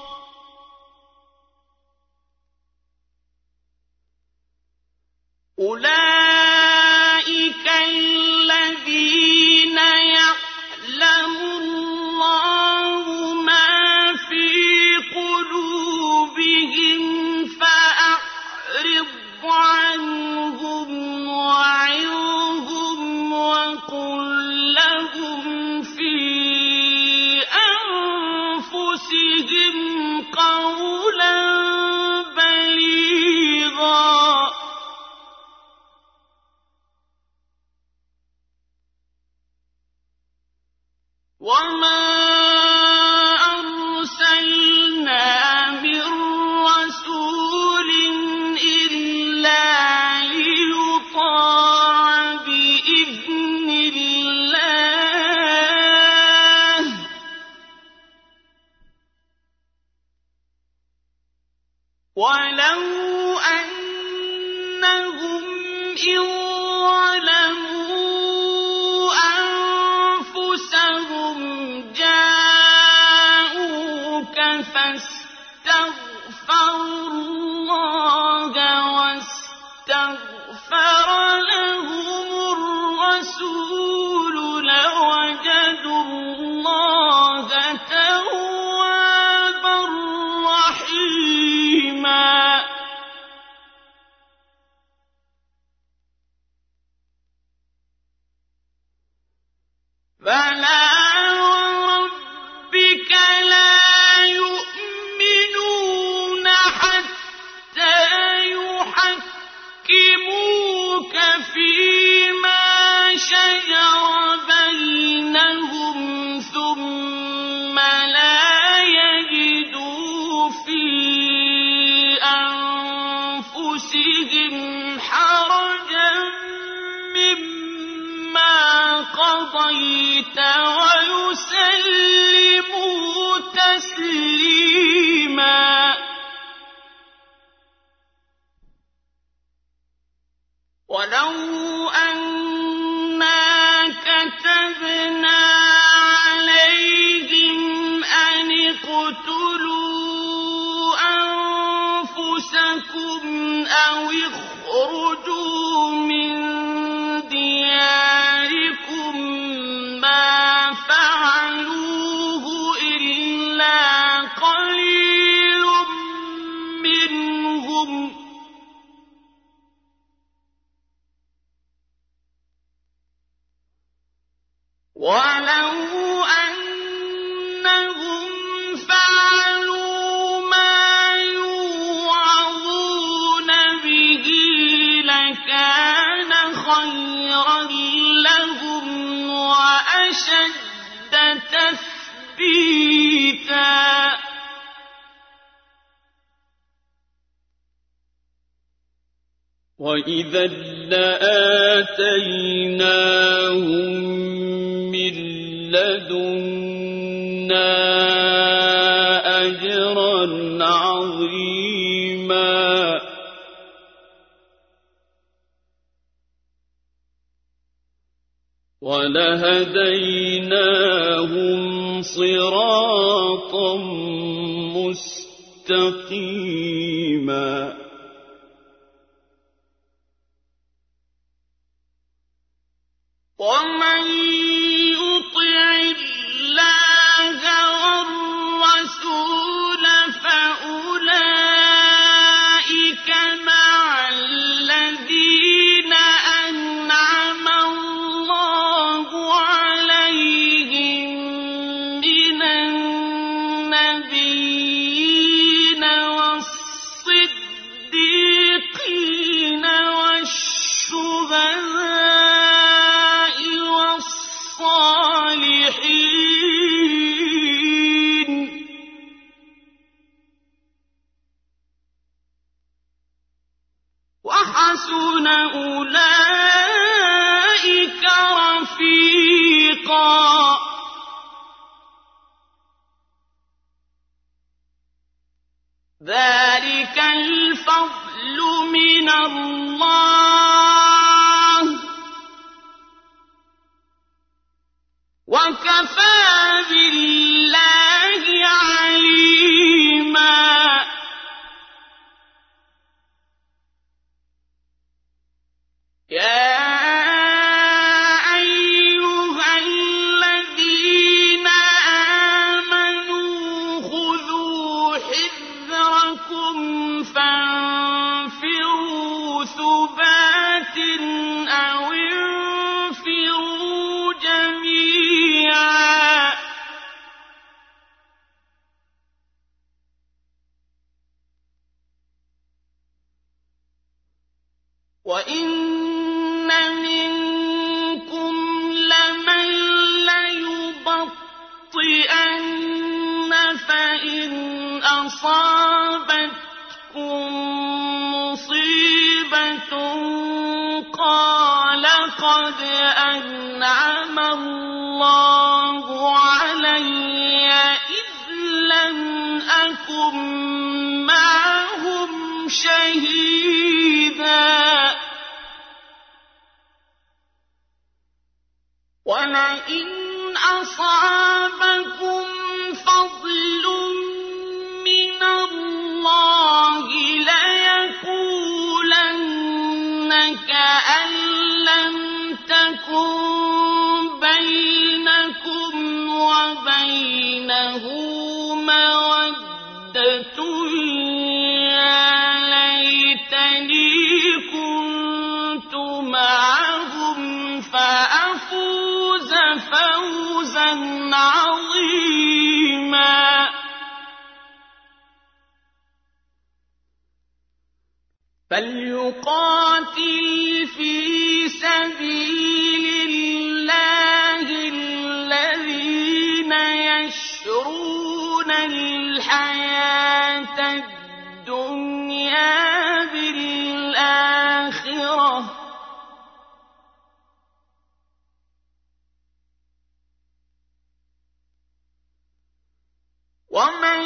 أولئك الذين يعلم الله ما في قلوبهم فأعرض عنهم وعظهم وقل لهم في أنفسهم قولا بليغا وما أرسلنا من رسول إلا ليطاع بإذن الله ولو أنهم إن ظلموا أنفسهم جاءوك فاستغفروا الله واستغفر لهم الرسول لوجدوا الله توابا رحيما فلا وربك لا يؤمنون حتى يحكموك فيما شجر بينهم ثم لا يجدوا في أنفسهم حرجا مما قضيت ويسلموا تسليما لكم أو اخرجوا من دياركم ما فعلوه إلا قليل منهم ولو أنهم فعلوا ما يوعظون به لكان خيرا لهم وأشد تثبيتا وإذا لآتيناهم من لدنا أجرا عظيما ولهديناهم صراطا مستقيما ومن يطع الله والرسول فأولئك مع الذين أنعم الله عليهم من النبيين والصديقين والشهداء الصالحين وحسن أولئك رفيقا ذلك الفضل من الله وكفى بالله عليما يا أيها الذين آمنوا خذوا حذركم فانفروا ثبات أو انفروا جميعا وإن منكم لمن ليبطئن فإن أصابتكم مصيبة قال قد أنعم الله علي إذ لم أكن معهم شهيدا ولئن أصابكم فضل من الله ليقولن كأن لم تكن بينكم وبينه مودة يا ليتني كنت معهم فأفوز فوزا عظيما فليقاتل في سبيل الله الذين يشرون الحياة الدنيا بالآخرة ومن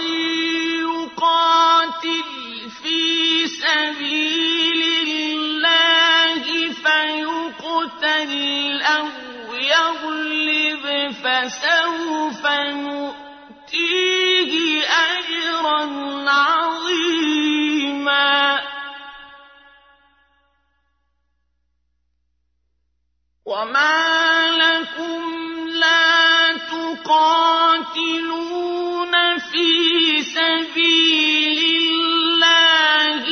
يقاتل في سبيل الله فيقتل أو يغلب فسوف نؤتيه أجرا عظيما في سبيل الله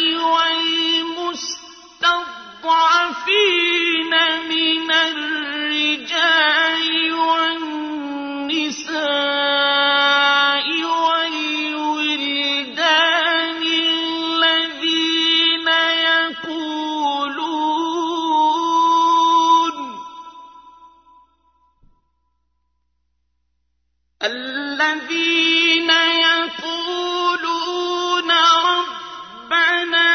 والمستضعفين من الرجال والنساء والولدان الذين يقولون الذين يقولون ربنا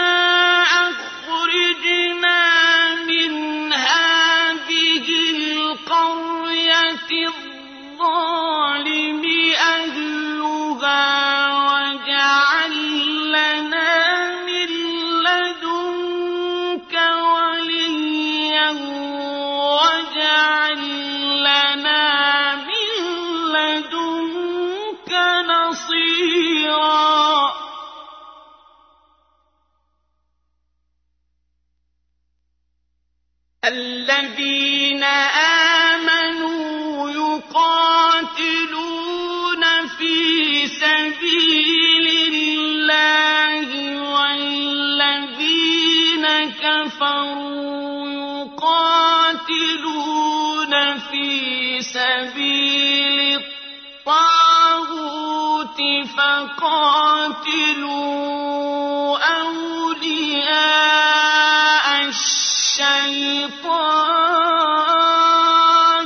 أخرجنا من هذه القرية الظالم أهلها واجعل لنا من لدنك وليا واجعل لنا من لدنك نصيرا. الذين آمنوا يقاتلون في سبيل الله والذين كفروا يقاتلون في سبيل الطاغوت فقاتلوا أولياء الشيطان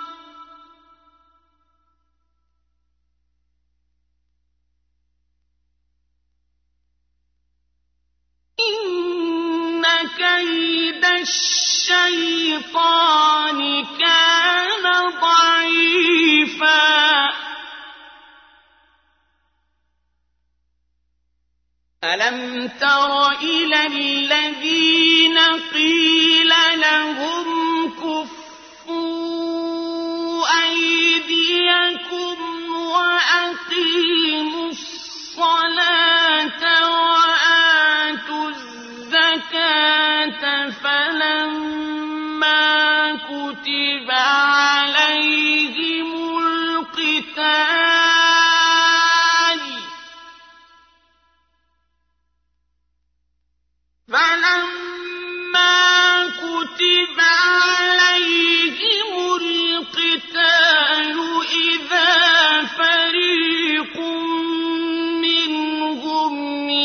إن كيد الشيطان كان ضعيفا. ألم تر إلى الذين قيل لهم كفوا أيديكم وأقيموا الصلاة وآتوا الزكاة فلما كتب عليهم القتال فلما كتب عليهم القتال إذا فريق منهم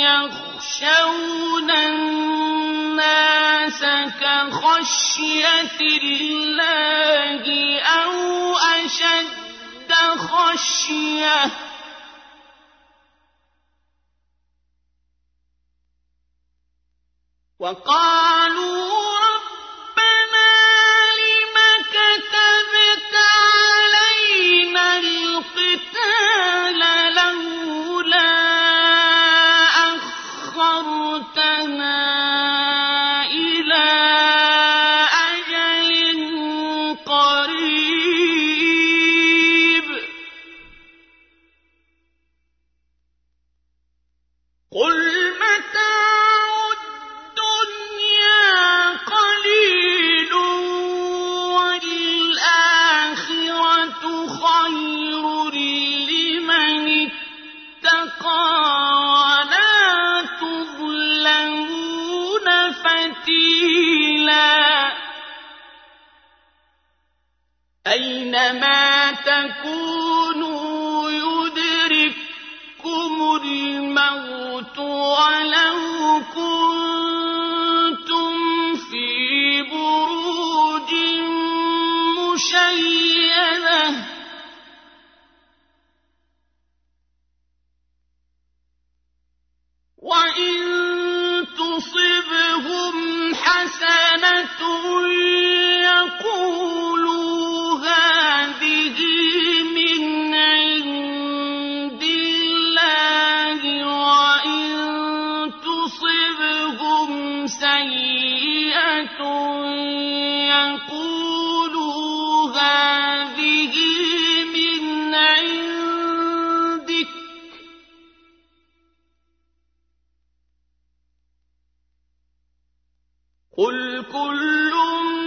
يخشون الناس كخشية الله أو أشد خشية وقالوا ربنا لم كتبت علينا القتال لولا أخرتنا إلى أجل قريب قل متاع الدنيا قليل والآخرة خير لمن اتقى ولا تظلمون فتيلا. أينما تكونوا يدرككم الموت ولو كنتم في بروج مشيدة وإن تصبهم حسنة يقولوا هذه من عند الله وإن تصبهم سيئة يقولوا هذه من عندك قل كل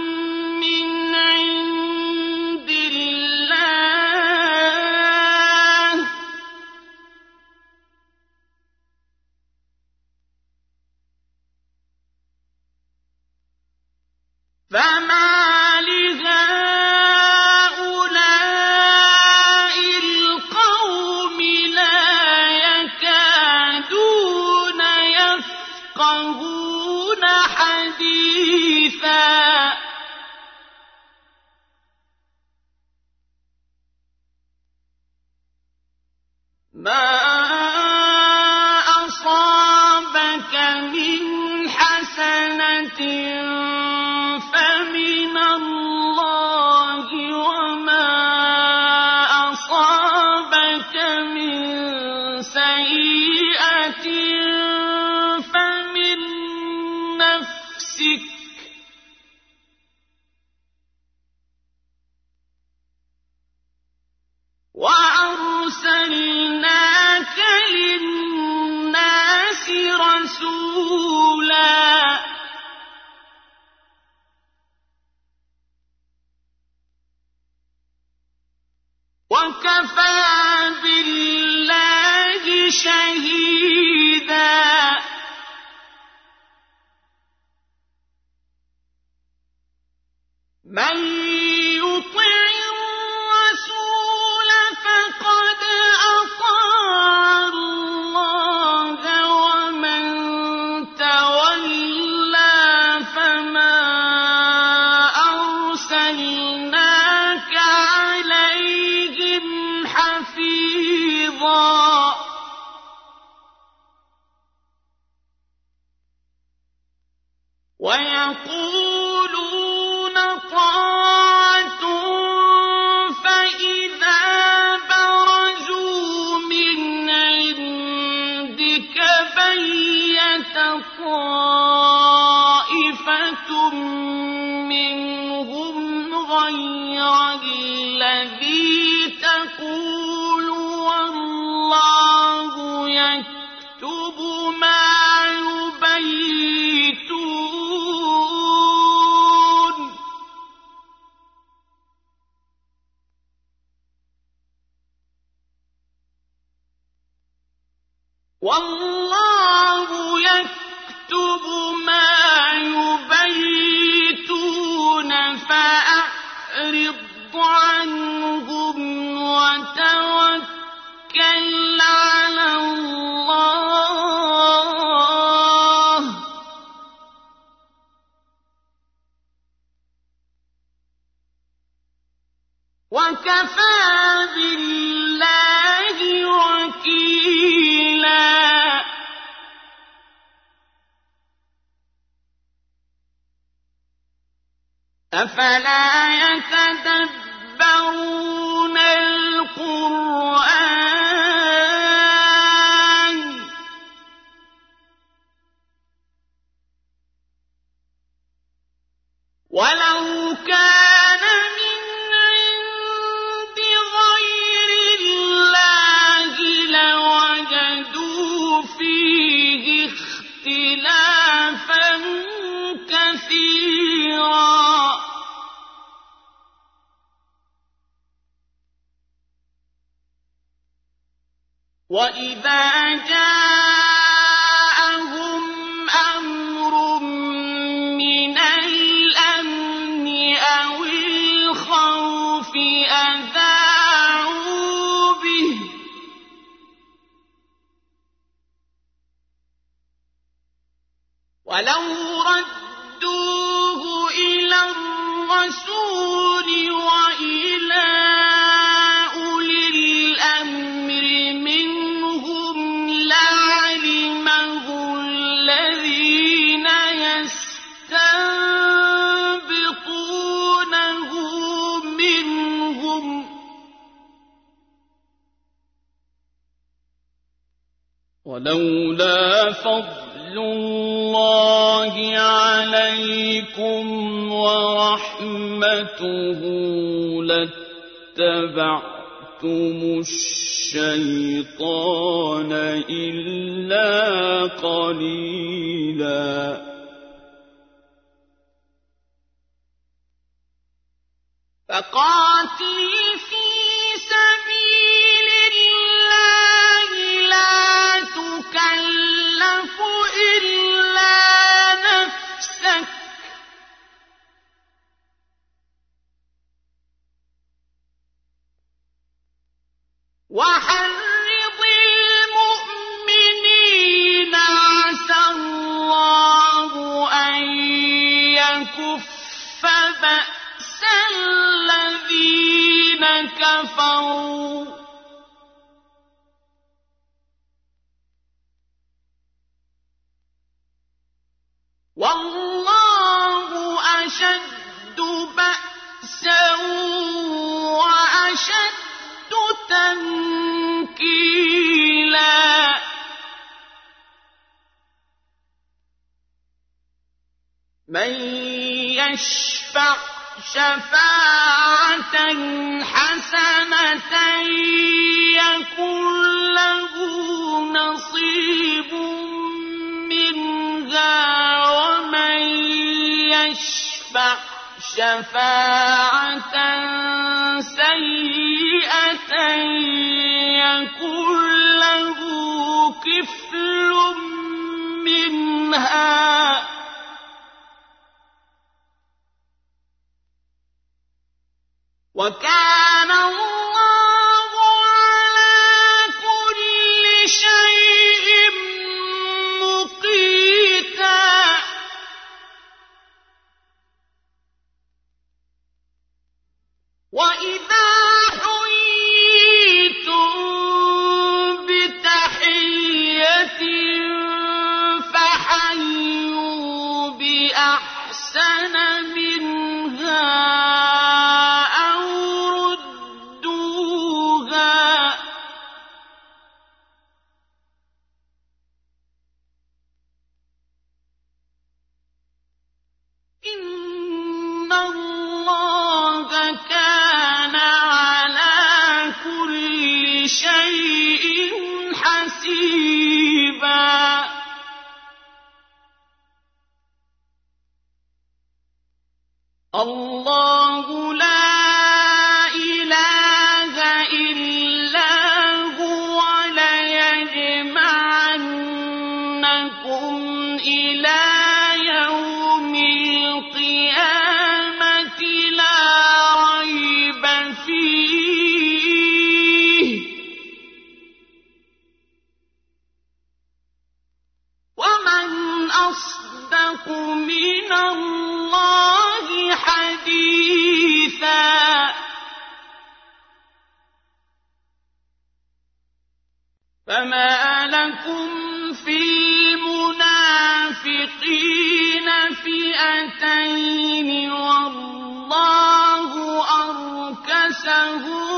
يفقهون حديثا ما أصابك من حسنة فمن الله وما أصابك من سيئة فمن نفسك وأرسلناك للناس رسولا وكفى بالله شهيدا من يطع الرسول فقد أطاع الله ومن تولى فما أرسلناك عليهم حفيظا ويقولون طاعة فإذا برزوا من عندك بيت طائفة منهم غير الذي تقول والله يكتب ما يبيتون والله يكتب ما يبيتون فأعرض عنهم وتوكل على الله وكفى بالله وكيلا أفلا يتدبرون القرآن ولو كان من عند غير الله لوجدوا فيه اختلافا كثيرا وإذا جاءهم أمر من الأمن أو الخوف أذاعوا به ولو ردوه إلى الرسول وإلى أولي الأمر منهم لعلمه الذين يستنبطونه منهم ولولا فضل الله عليكم ورحمته لاتبعتم الشيطان إلا قليلا فقاتل في سبيل الله لا تكلف إلا نفسك وحرض المؤمنين عسى الله كفروا والله أشد بأسا وأشد تنكيلا من يشفع شفاعة حسنة يكن له نصيب منها ومن يشفع شفاعة سيئة يكن له كفل منها وكان الله على كل شيء مقيتا وإذا حييتم بتحية فحيوا بأحسن منها شيء حسيبا الله لا إله إلا هو ليجمعنكم إلى يوم القيامة لا ريب فيه ومن أصدق من الله حديثا فما لكم في المنافقين فئتين والله أركسهم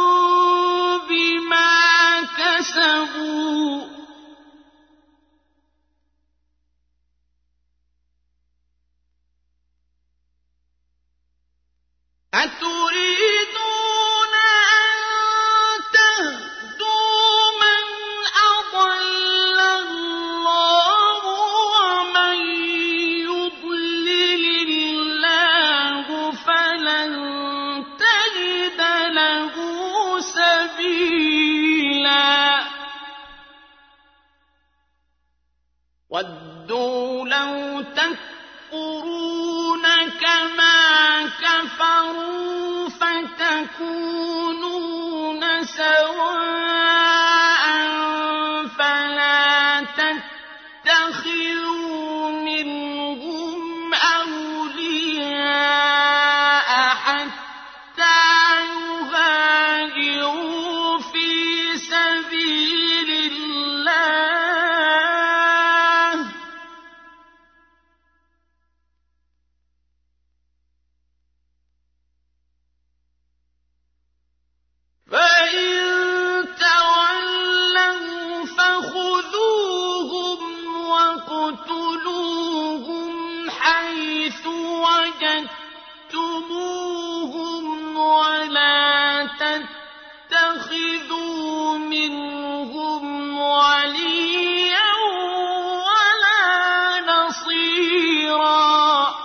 بما كسبوا أتريدون أن تهدوا من أضل الله ومن يضلل الله فلن تجد له سبيلا ودوا لو تكفرون كما كفروا فتكونون سواء فلا تتخذوا منهم أولياء حتى يهاجروا في سبيل الله فإن تولوا فخذوهم واقتلوهم حيث وجدتموهم ولا تتخذوا منهم وليا ولا نصيرا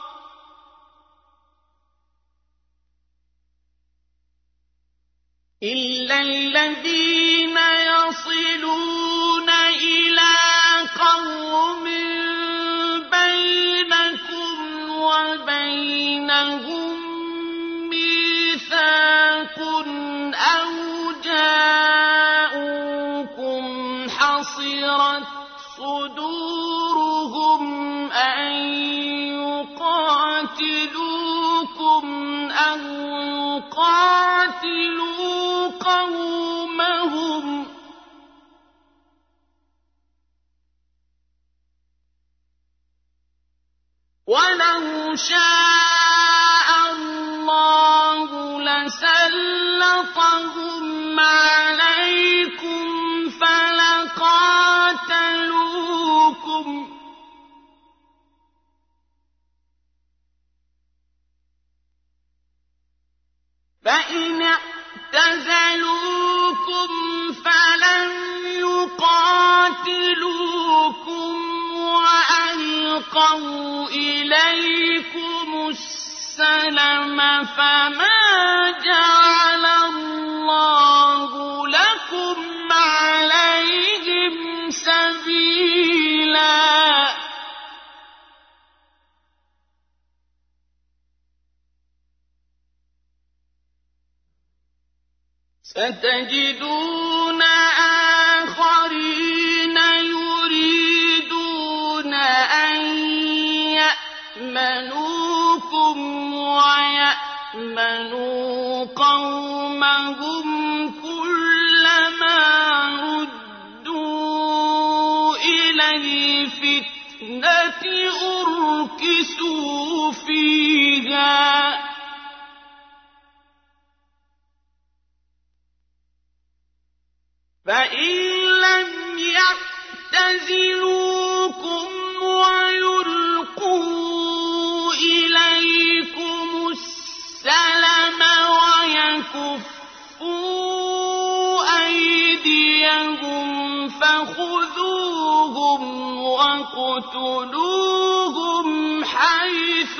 إلا الذين يصلون إلى قوم بينكم وبينهم ميثاق أو جاءوكم حصرت صدورهم أن يقاتلوكم أو يقاتلوا قومهم ولو شاء الله لسلطهم عليكم فلقاتلوكم فإن اعتزلوكم فلم يقاتلوكم وألقوا إليكم السلم فما جعل الله لكم عليهم سبيلا ستجدون آخرين يريدون أن يأمنوكم ويأمنوا قومهم كلما ردوا إلى الفتنة أركسوا فيها فإن لم يعتزلوكم ويلقوا إليكم السلم ويكفوا أيديهم فخذوهم واقتلوهم حيث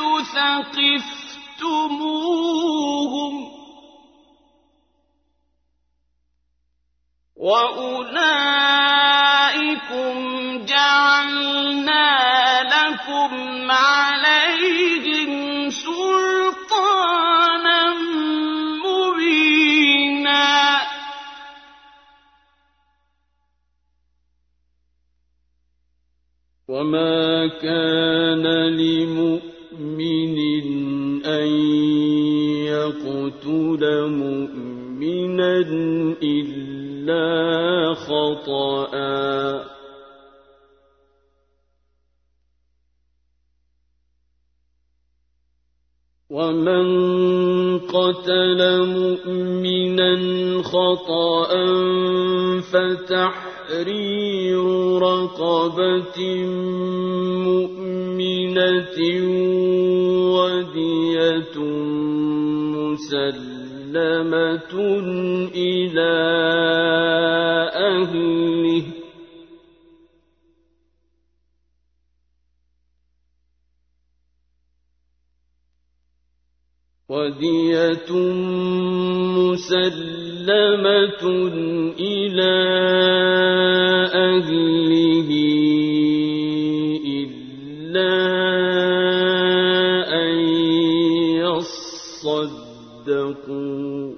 ثقفتموهم وأولئكم جعلنا لكم عليهم سلطانا مبينا وما كان لمؤمن أن يقتل مؤمنا إلا إلا خطأ ومن قتل مؤمنا خطأ فتحرير رقبة مؤمنة ودية مسلمة إلى أهله ودية مسلمة إلى أهله إلا أن يصدقوا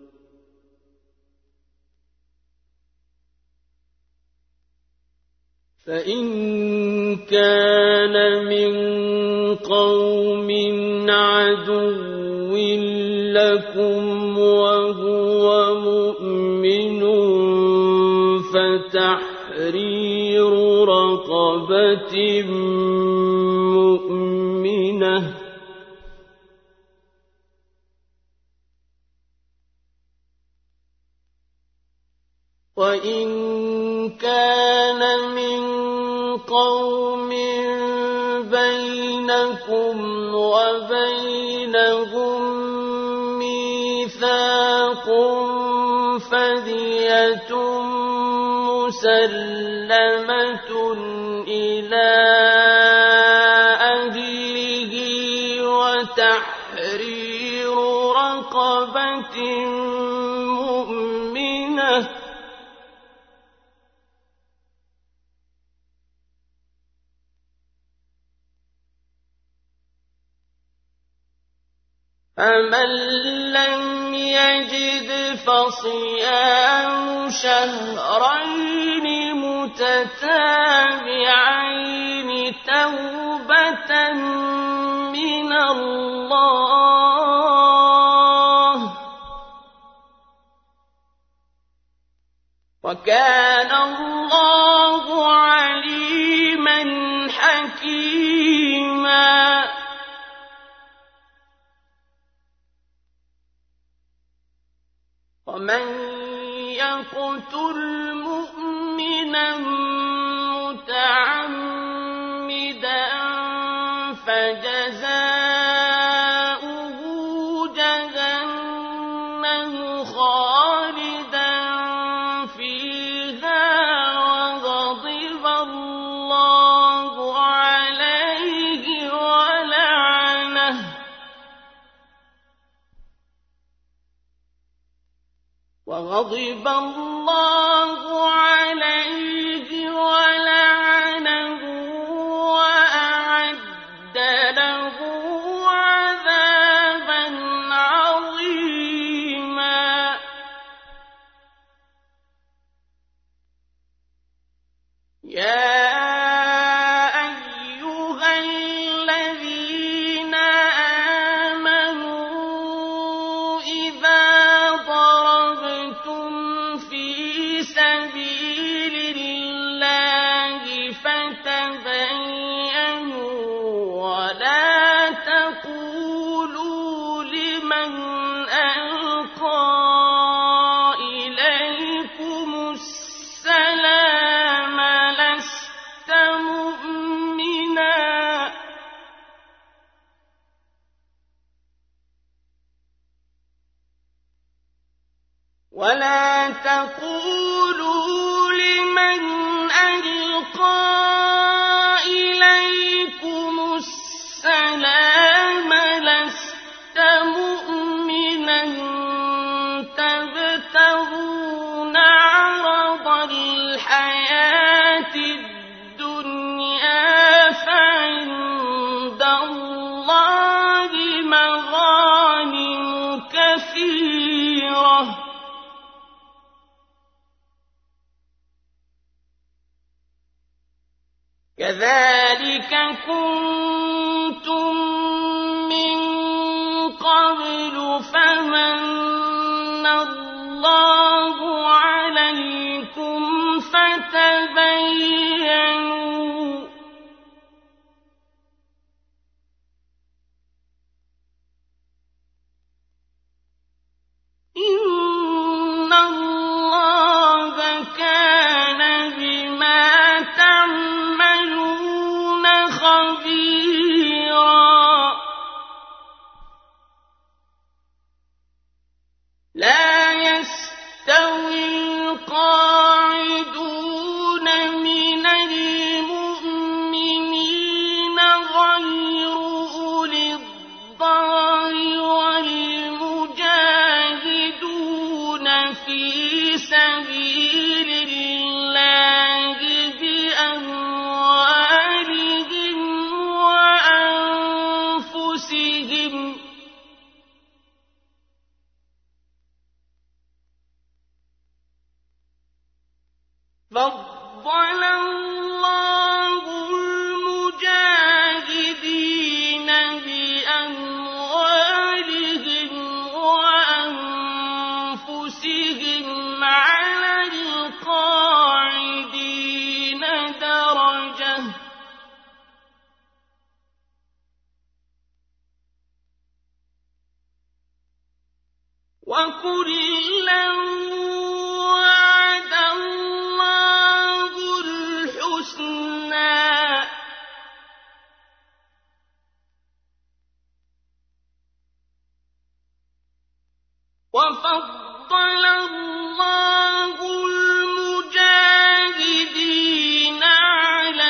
فإن كان من قوم عدو لكم وهو مؤمن فتحرير رقبة مؤمنة وإن كان من قوم بينكم وبينهم ميثاق فدية مسلمة إلى أهله وتحرير رقبة مؤمنة فمن لم يجد فصيام شهرين متتابعين توبة من الله وكان الله عليما حكيما. ومن يقتل مؤمنا متعمدا فجزاؤه جهنم خالدا فيها وغضب الله عليه ولعنه وغضب الله عليه ولعنه وأعد له عذابا عظيما. يا أيها الذين آمنوا إذا ضربتم في سبيل الله فتبينوا ولا تقولوا لمن ألقى إليكم السلام لست مؤمنا ولا تقولوا لمن ألقى إليكم السلام لست مؤمنا تبتغون عرض الحياة الدنيا فعند الله مغانم كثيرة كذلك كنتم من قبل فمن الله عليكم فتبينوا إن الله كان بما تعملون خبيرا. لا يستوي القاعدون من المؤمنين غير أولي الضرر والمجاهدون في سبيل الله بأموالهم وأنفسهم فضل الله المجاهدين بأموالهم وأنفسهم على القاعدين درجة وكلا وعد الله الحسنى وفضل الله المجاهدين على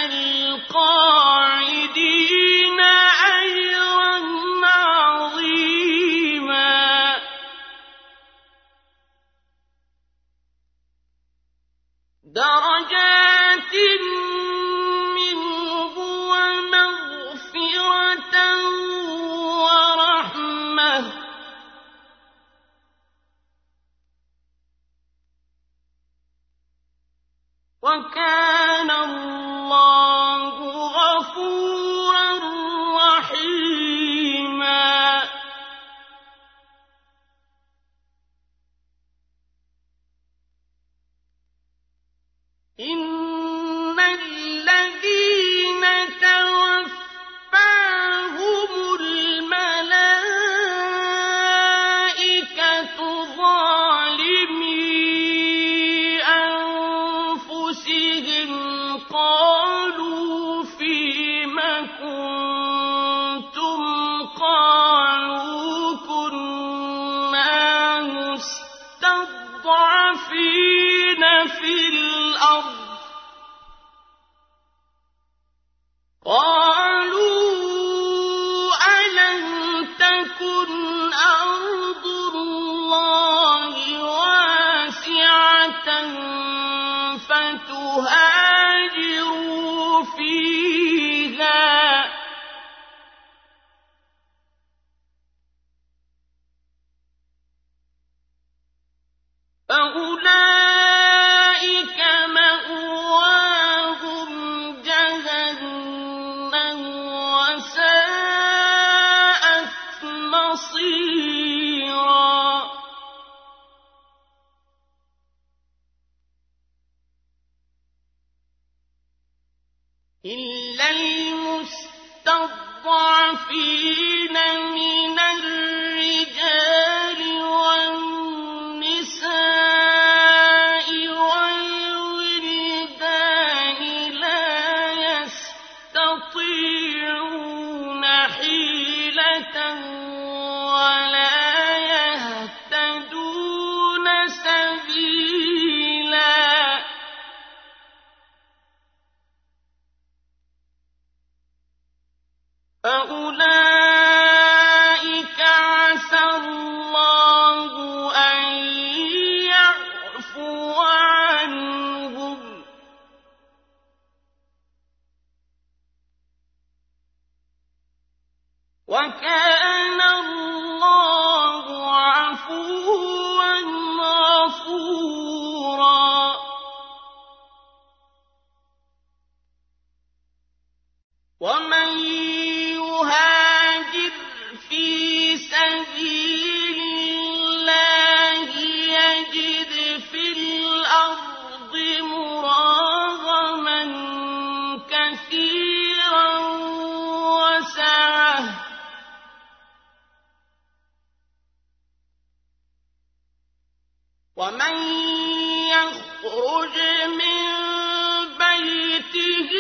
القاعدين أجرا عظيما. درجات منه ومغفرة ورحمة وكان الله غفورا رحيما. الأرض قالوا ألم تكن أرض الله واسعة فتهاجروا فيها فأولئك مأواهم جهنم وساءت مصيرا إلا المستضعفين من الرجال والنساء والولدان لا يستطيعون حيلة ولا يهتدون سبيلا فأولئك عسى الله أن يعفو عنهم وكان الله عفوا غفورا ومن يهاجر في سبيل الله يجد في الأرض مراغما كثيرا وسعة ومن يخرج من بيته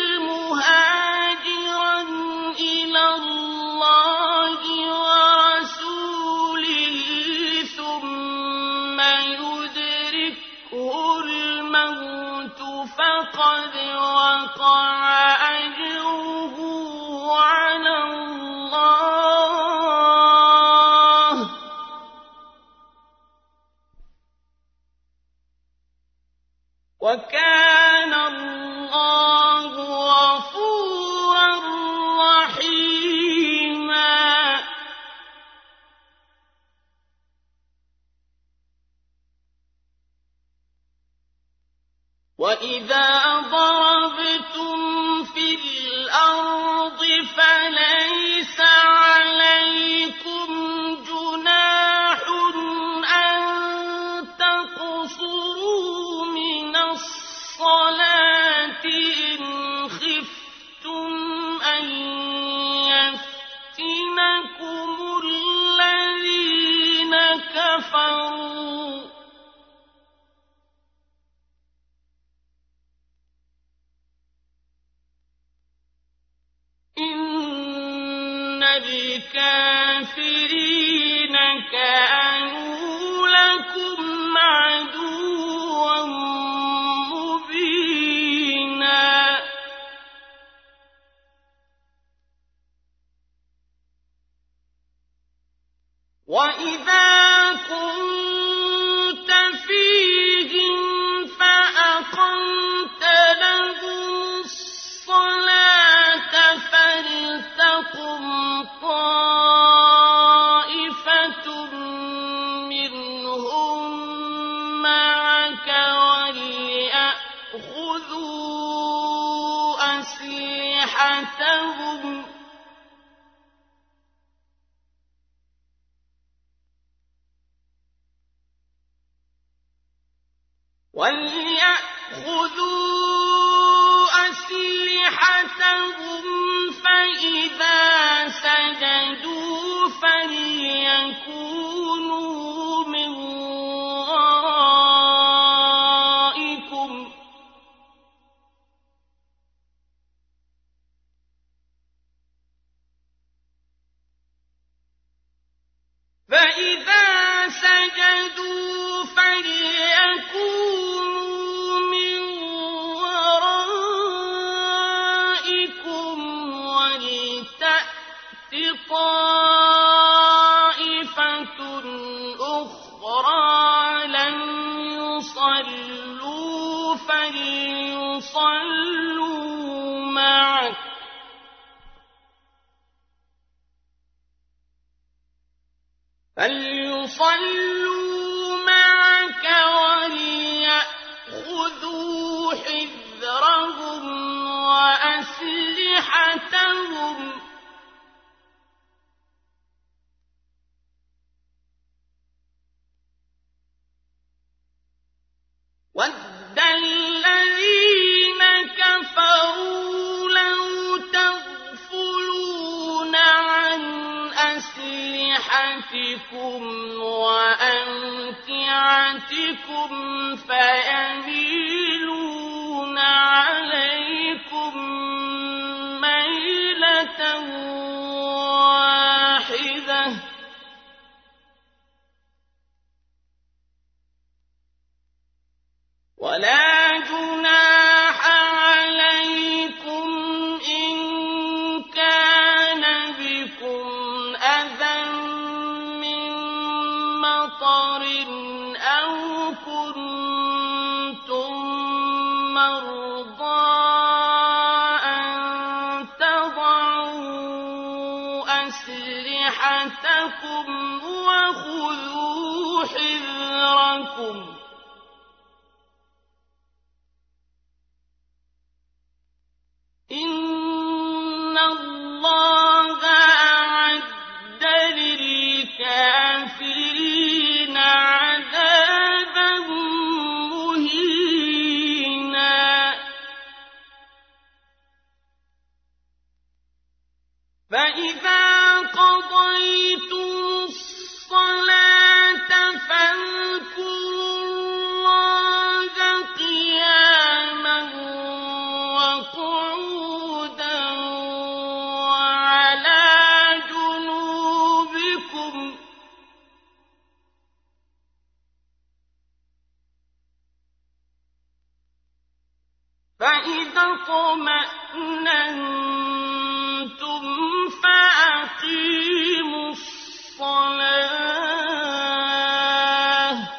مهاجرا إلى الله ورسوله ثم يدركه الموت فقد وقع أجره على الله وكان الله غفورا رحيما وإذا ضربتم في الأرض فليس عليكم جناح أن تقصروا من الصلاة إن خفتم أن يفتنكم الذين كفروا إن الكافرين كانوا لكم عدوا مبينا وإذا كنت فيهم فأقمت لهم الصلاة فلتقم طائفة منهم معك وليأخذوا أسلحتهم وليأخذوا أسلحتهم فإذا سجدوا فليكونوا من ورائكم فإذا سجدوا فليكونوا من فليصلوا معك فليصلوا معك وليأخذوا حذرهم وأسلحتهم وَدَّ الَّذِينَ كَفَرُوا لَوْ تَغْفُلُونَ عَنْ أَسْلِحَتِكُمْ وَأَمْتِعَتِكُمْ فَيَمِيلُونَ عَلَيْكُم مَّيْلَةً وَاحِدَةً وَلَا جُنَاحَ عَلَيْكُمْ إِن كَانَ بِكُمْ أَذًى مِّن مَّطَرٍ أَوْ كُنتُم مَّرْضَىٰ أَن تَضَعُوا أَسْلِحَتَكُمْ وَخُذُوا حِذْرَكُمْ إِنَّ اللَّهَ أَعَدَّ لِلْكَافِرِينَ عَذَابًا مُّهِينًا فَإِذَا قَضَيْتُمُ الصَّلَاةَ فَاذْكُرُوا اللَّهَ قِيَامًا وَقُعُودًا وَعَلَىٰ جُنُوبِكُمْ ۚ فَإِذَا اطْمَأْنَنتُمْ فَأَقِيمُوا الصَّلَاةَ ۚ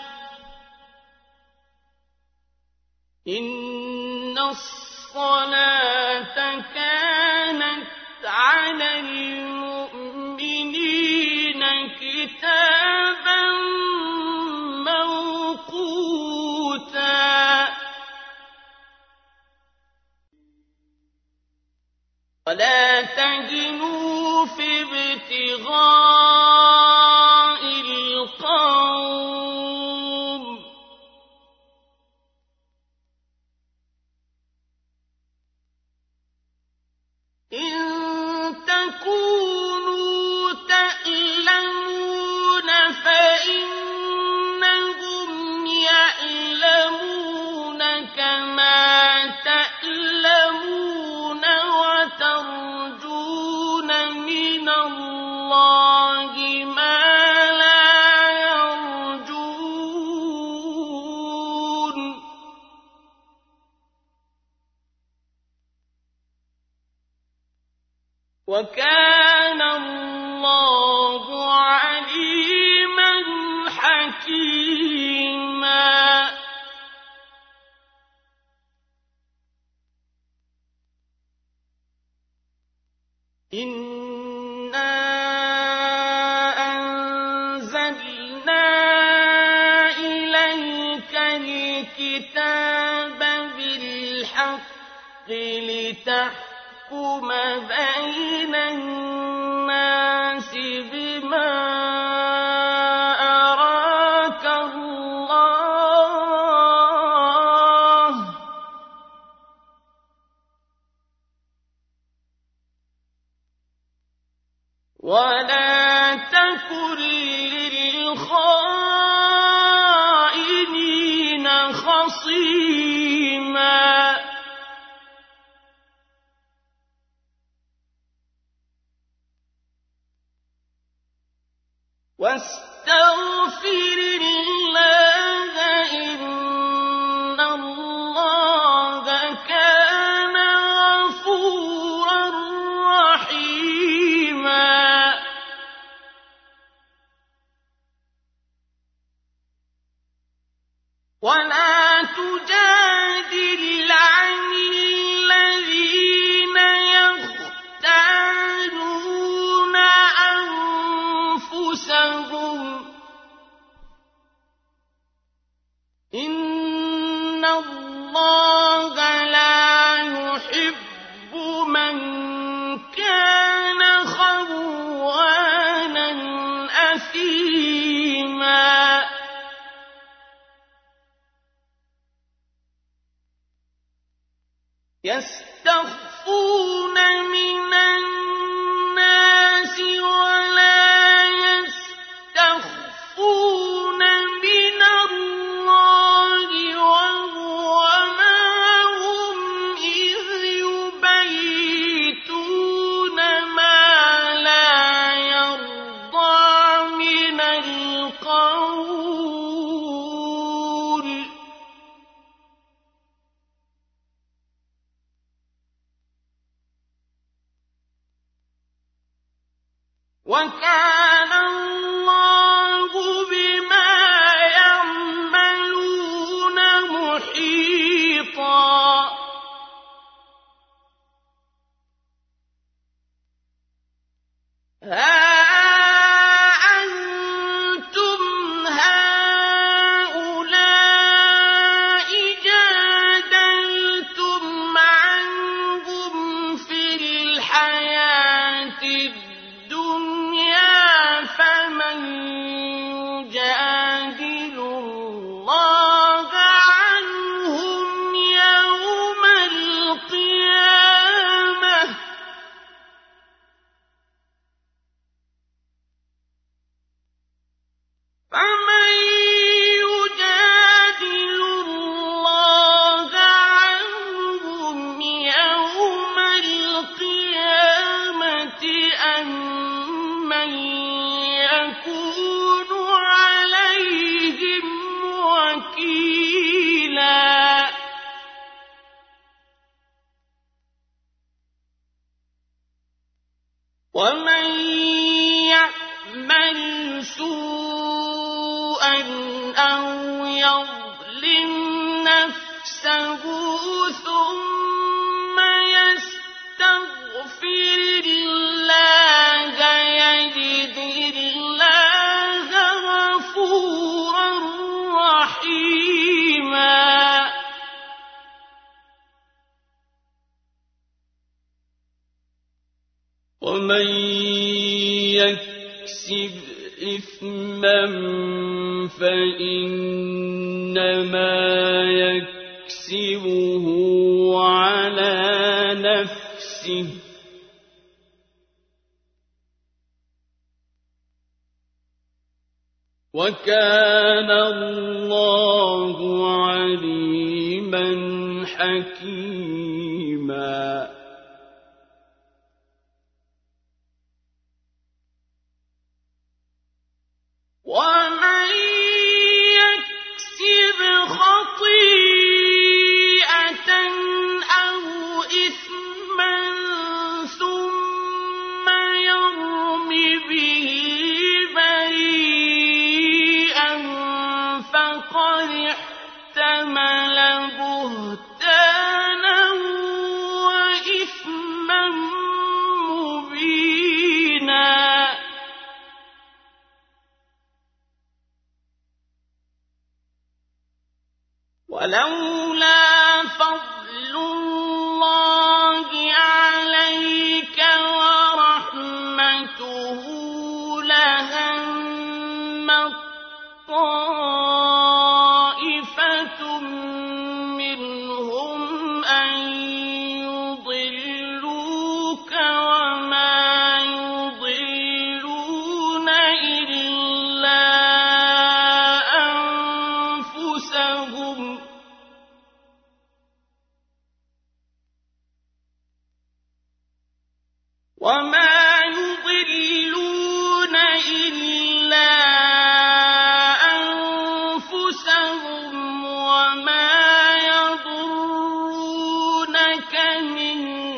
إِنَّ الصَّلَاةَ كَانَتْ عَلَى الْمُؤْمِنِينَ كِتَابًا مَّوْقُوتًا وَلَا تَهِنُوا فِي ابْتِغَاءِ الْقَوْمِ إِن تَكُونُوا تَأْلَمُونَ فَإِنَّهُمْ يَأْلَمُونَ كَمَا تَأْلَمُونَ وَتَرْجُونَ مِنَ اللَّهِ مَا لَا يَرْجُونَ وَكَانَ اللَّهُ عَلِيمًا حَكِيمًا إِنَّا أَنزَلْنَا إِلَيْكَ الْكِتَابَ بِالْحَقِّ لِتَحْكُمَ بَيْنَ النَّاسِ بِمَا أَرَاكَ اللَّهُ ۚ وَلَا تَكُن لِّلْخَائِنِينَ خَصِيمًا وَاسْتَغْفِرِ اللَّهَ ۖ إِنَّ اللَّهَ كَانَ غَفُورًا رَّحِيمًا وَلَا تُجَادِلْ يستخفون من الناس ولا يستخفون من الله وهو معهم إذ يبيتون ما لا يرضى من القول وكان الله بما يعملون محيطا ها أنتم هؤلاء جادلتم عنهم في الحياة الدنيا فمن يجادل الله عنهم يوم القيامة فمن يجادل الله عنهم يوم القيامة أم من يكون عليهم وكيلا ومن يعمل سوءا أو يظلم نفسه ثم يستغفر الله يجد الله غفورا رحيما ومن يكسب إثما فإنما يكسبه على نفسه وكان الله عليما حكيما ومن يكسب خطيئة أو إثما ثم يرم به بريئا فقد احتمل بهتانا وإثما مبينا ولولا فضل الله عليك ورحمته لهمت طائفة منهم أن يضلوك وما يضلون إلا أنفسهم وما يضلون إلا أنفسهم وما يضرونك من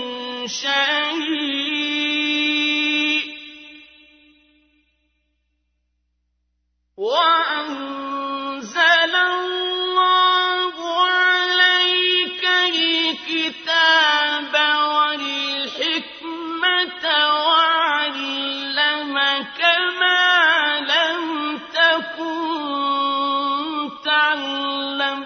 شيء وأنزل الله عليك الكتاب والحكمة وعلمك ما لم تكن تعلم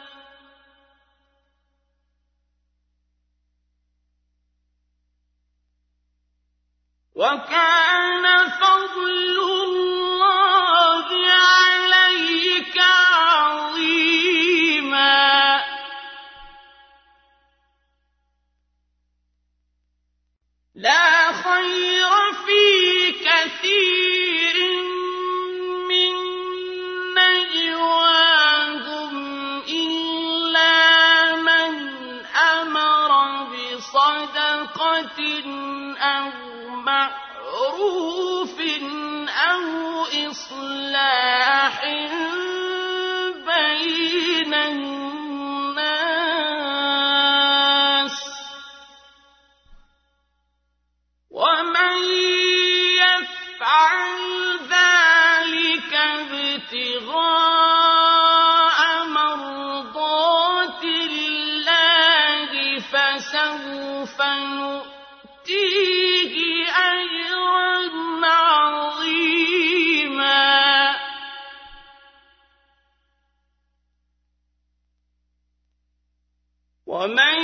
وكان فضل الله عليك عظيما لا خير في كثير من نجواهم إلا من أمر بصدقة أو معروف أو إصلاح بين الناس ومن يفعل ذلك ابتغاء مرضات الله فسوف نؤتيه أجرا عظيما ومن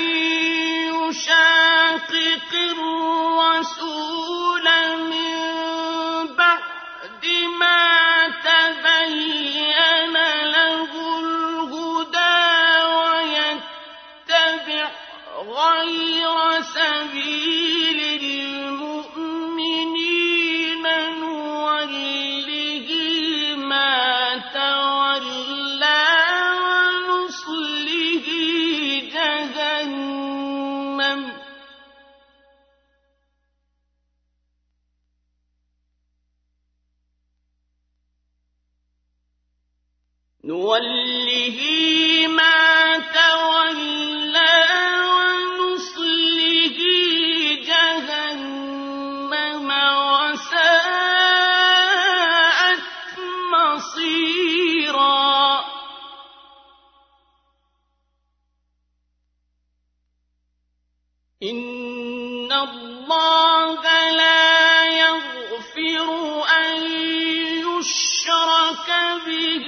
يشاقق الرسول من بعد ما تبين له الهدى ويتبع غير سبيل المؤمنين نوله ما تولى ونصله جهنم نوله ما تولى ونصله جهنم وساءت مصيرا إن الله لا يغفر أن يشرك به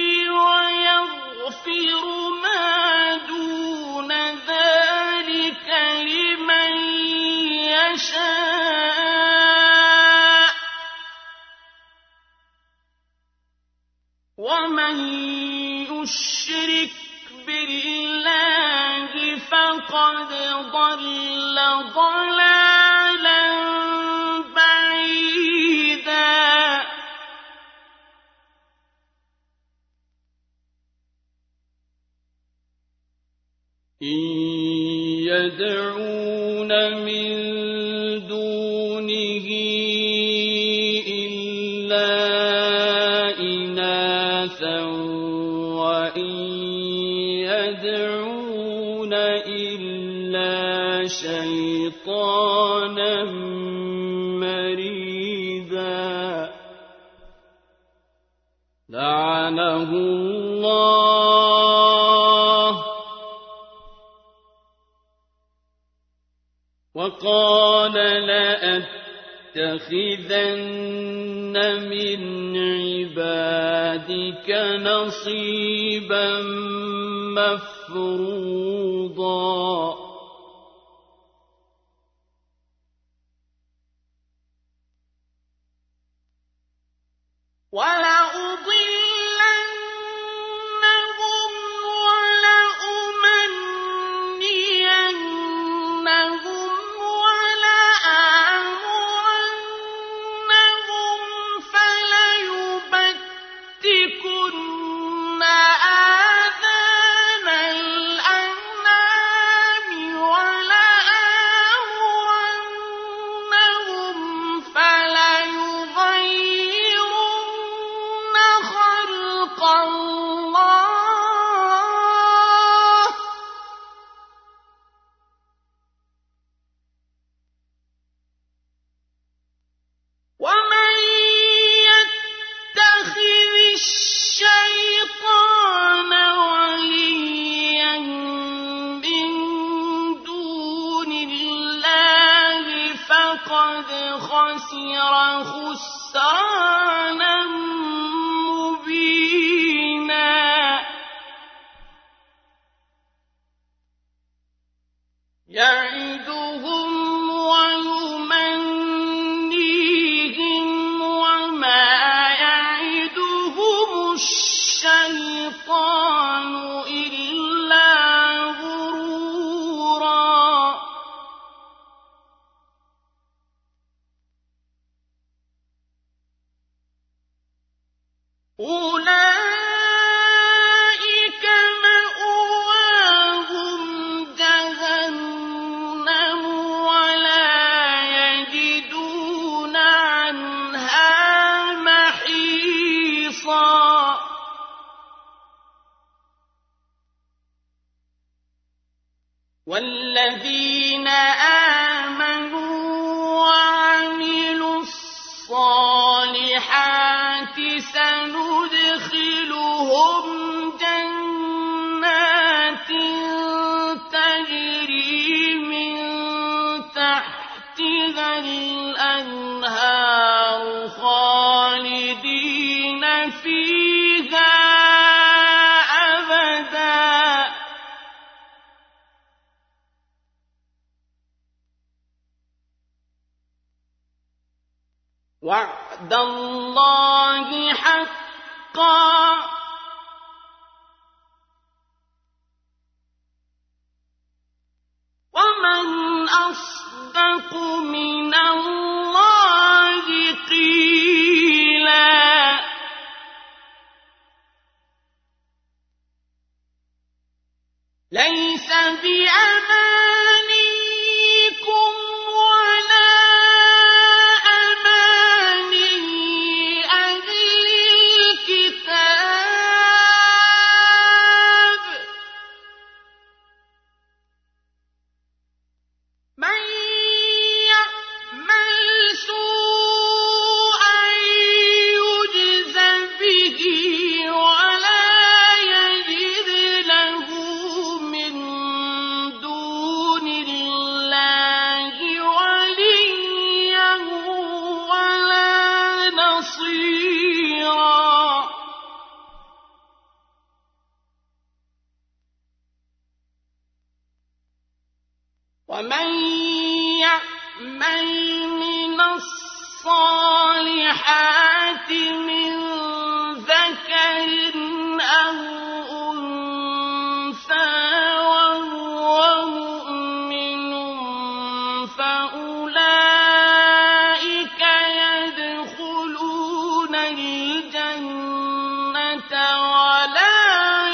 ويغفر ما دون ذلك لمن يشاء ومن يشرك بالله فقد ضل ضلالا بعيدا إن يدعون من دونه إلا إناثا وإن يدعون إلا شيطانا مريدا لعنه الله وقال لأتخذن من عبادك نصيبا مفروضا ولأضلنهم ولأمنينهم ولآمرنهم فليبتكن آذان الأنعام ولآمرنهم فليغيرن خلق الله ومن يتخذ الشيطان وليا من دون الله فقد خسر خسرانا مبينا يعدهم ويمنيهم وما يعدهم الشيطان إلا غرورا والذين آمنوا وعملوا الصالحات سندخلهم جنات تجري من تحتها الأنهار خالدين فيها أبدا وعد الله حقا ومن أصدق من الله قيلا ليس بأمانيكم ولا أماني أهل الكتاب من يعمل سوءا يجز به ولا يجد له من دون الله وليا ولا نصيرا ومن يعمل من الصالحات من ذكر أو أنثى وهو مؤمن فأولئك يدخلون الجنة ولا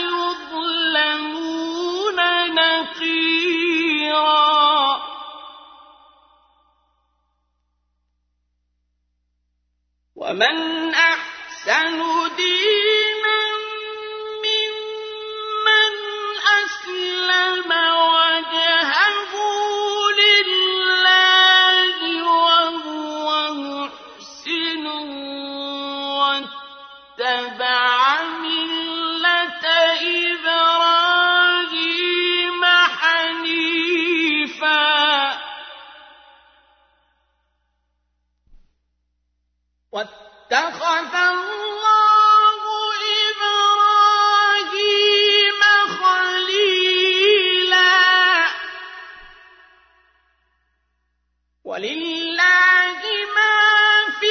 يظلمون نقيرا ومن أحسن دينا ممن أسلم وجهه لله وهو محسن واتبع ملة إبراهيم حنيفا واتخذ الله إبراهيم خليلا ولله ما في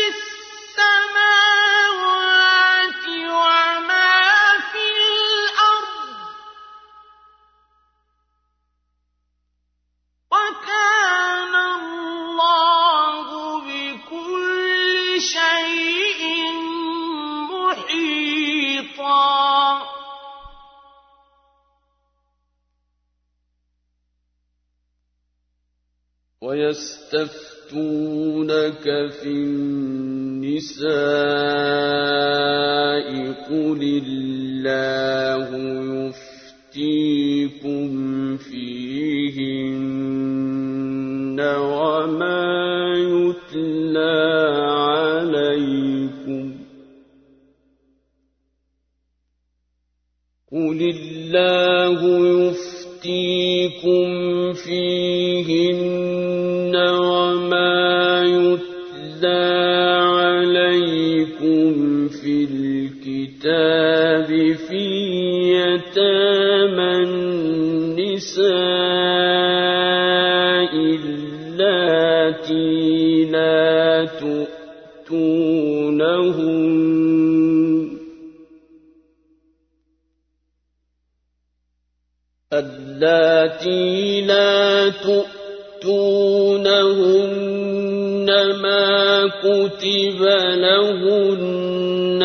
السماوات وما في الأرض وكان الله بكل شيء محيطا ويستفتونك في النساء قل الله يفتيكم فيهن وما يتلى عليكم قل الله يفتيكم فيهن وما يتلى عليكم في الكتاب في يتامى النساء اللاتي لا تؤتونهن اللاتي لا تؤتونهن ما كتب لهن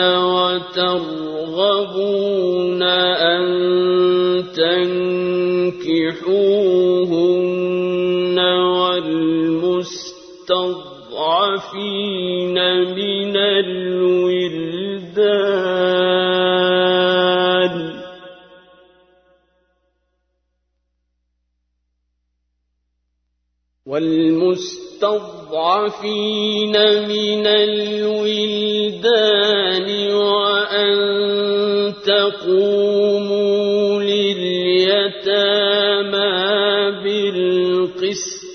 وترغبون أن تنكحوهن والمستضعفين من الولدان والمستضعفين من الولدان وأن تقوموا لليتامى بالقسط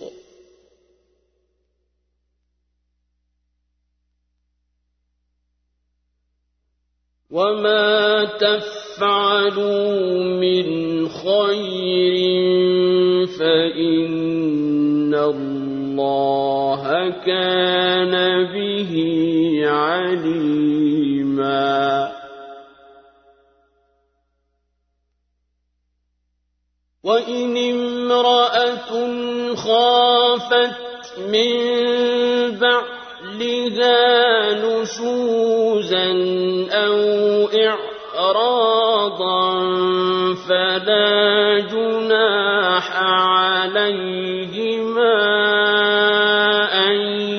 وما تفعلوا من خير فإن الله كان به عليما وإن امرأة خافت من بعلها نشوزا أو إعراضا فلا جناح عليهما أن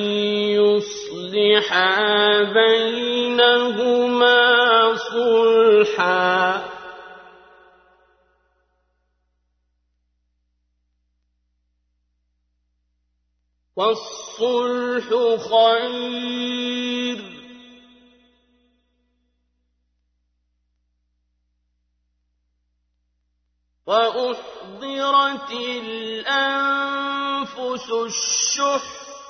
يصلحا بينهما صلحا والصلح خير وأحضرت الأنفس الشح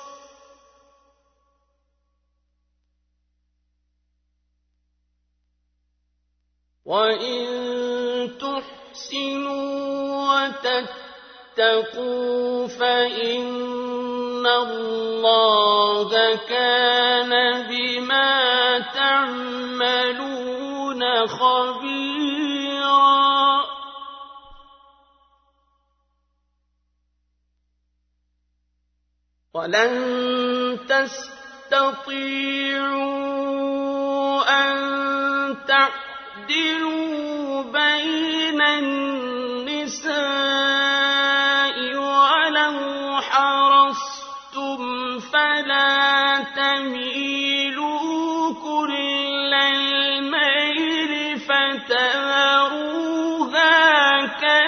وإن تحسنوا وتتقوا فإن الله كان بما تعملون خبيرا ولن تستطيعوا أن تعدلوا بين النساء ولو حرصتم فلا تميلوا كل الميل فتذروها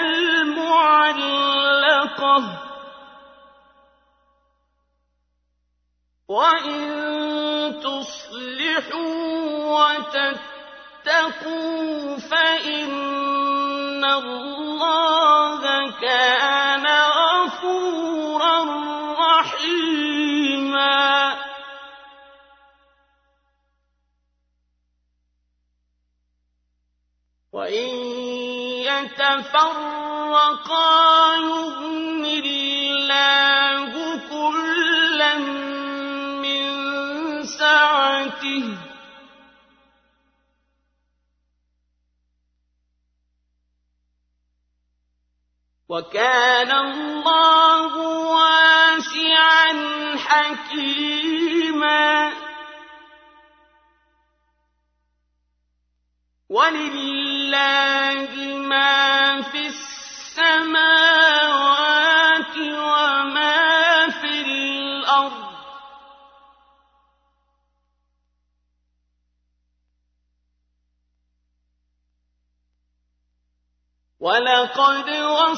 كالمعلقة وإن تصلحوا وتتقوا فإن الله كان غفورا رحيما وإن يتفرقا يغن الله كلا من سعته وكان الله واسعا حكيما ولله ما في السماوات وما في الأرض ولقد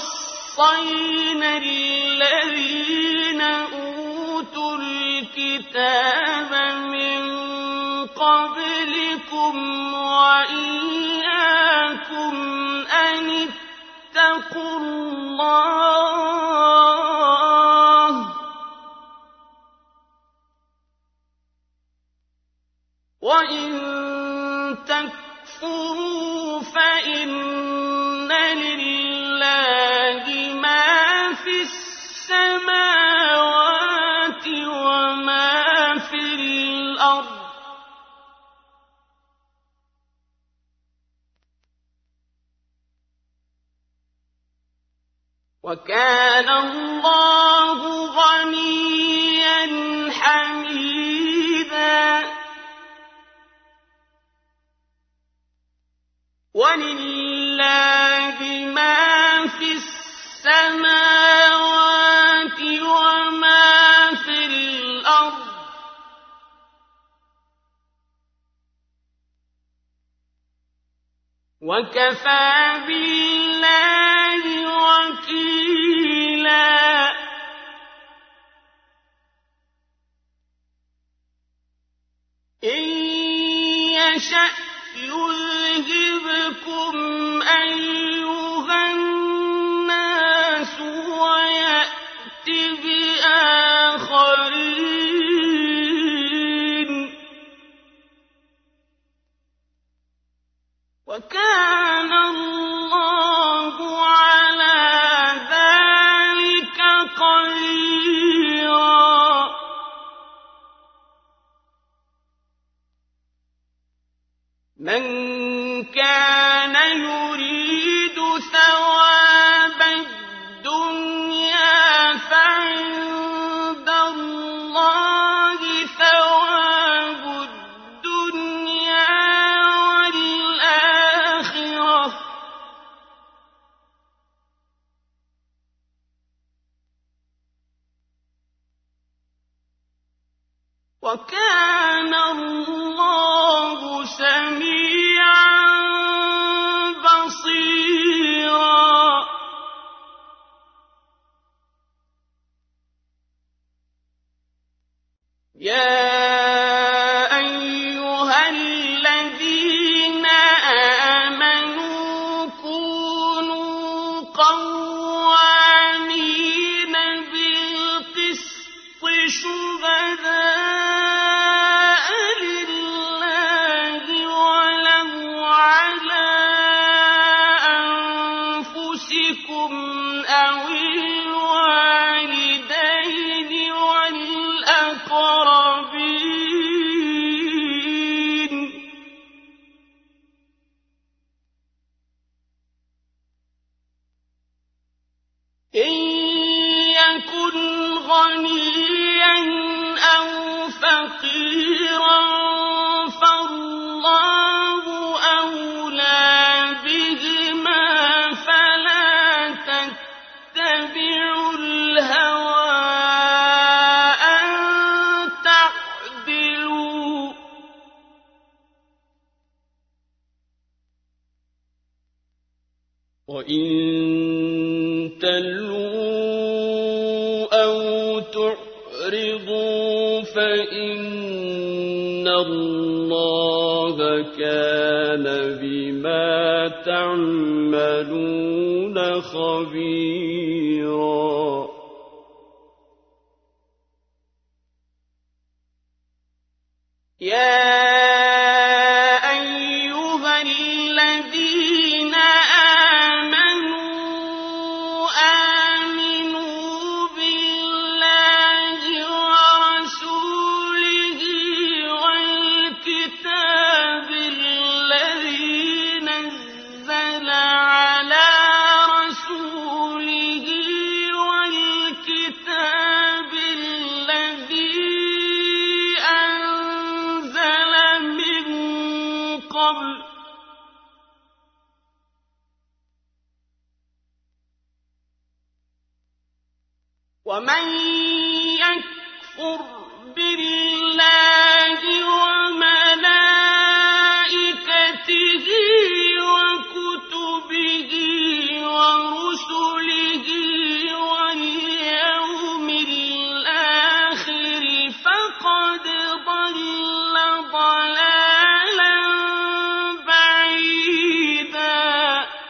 وصينا الذين أوتوا الكتاب من قبلكم وإياكم أن اتقوا الله وإن تكفروا فإن لله ما في السماوات وما في الأرض وكان الله غنيا حميدا ولله ما في السماوات وما في الأرض وكفى بالله وكيلا وَكَانَ اللَّهُ سَمِيعًا بَصِيرًا. يَا أَيُّهَا الَّذِينَ آمَنُوا كُونُوا قَوَّامِينَ بِالْقِسْطِ شُهَدَاءَ لِلَّهِ وَلَوْ عَلَىٰ أَنفُسِكُمْ أَوِ الْوَالِدَيْنِ وَالْأَقْرَبِينَ إِن يَكُنْ غَنِيًّا أَوْ فَقِيرًا فَاللَّهُ أَوْلَىٰ بِهِمَا فَلَا تَتَّبِعُوا الْهَوَىٰ أَن تَعْدِلُوا ۚ وَإِن تَلْوُوا أَوْ تُعْرِضُوا فَإِنَّ اللَّهَ كَانَ بِمَا تَعْمَلُونَ خَبِيرًا. يَا أَيُّهَا الَّذِينَ آمَنُوا آمِنُوا بِاللَّهِ وَرَسُولِهِ وَالْكِتَابِ الَّذِي نَزَّلَ عَلَىٰ رَسُولِهِ وَالْكِتَابِ الَّذِي أَنزَلَ مِن قَبْلُ ۚ وَمَن يَكْفُرْ بِاللَّهِ وَمَلَائِكَتِهِ وَكُتُبِهِ وَرُسُلِهِ وَالْيَوْمِ الْآخِرِ فَقَدْ ضَلَّ ضَلَالًا بَعِيدًا.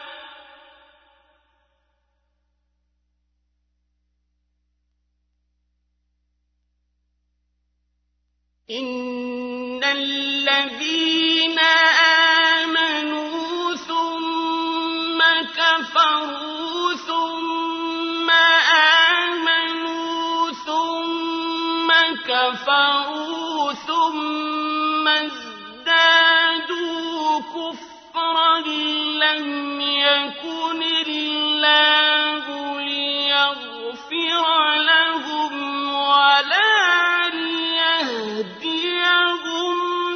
إِنَّ الَّذِينَ آمَنُوا ثُمَّ كَفَرُوا ثُمَّ آمَنُوا ثُمَّ كَفَرُوا ثُمَّ ازْدَادُوا كُفْرًا لَّمْ يَكُنِ اللَّهُ لِيَغْفِرَ لَهُمْ وَلَا لِيَهْدِيَهُمْ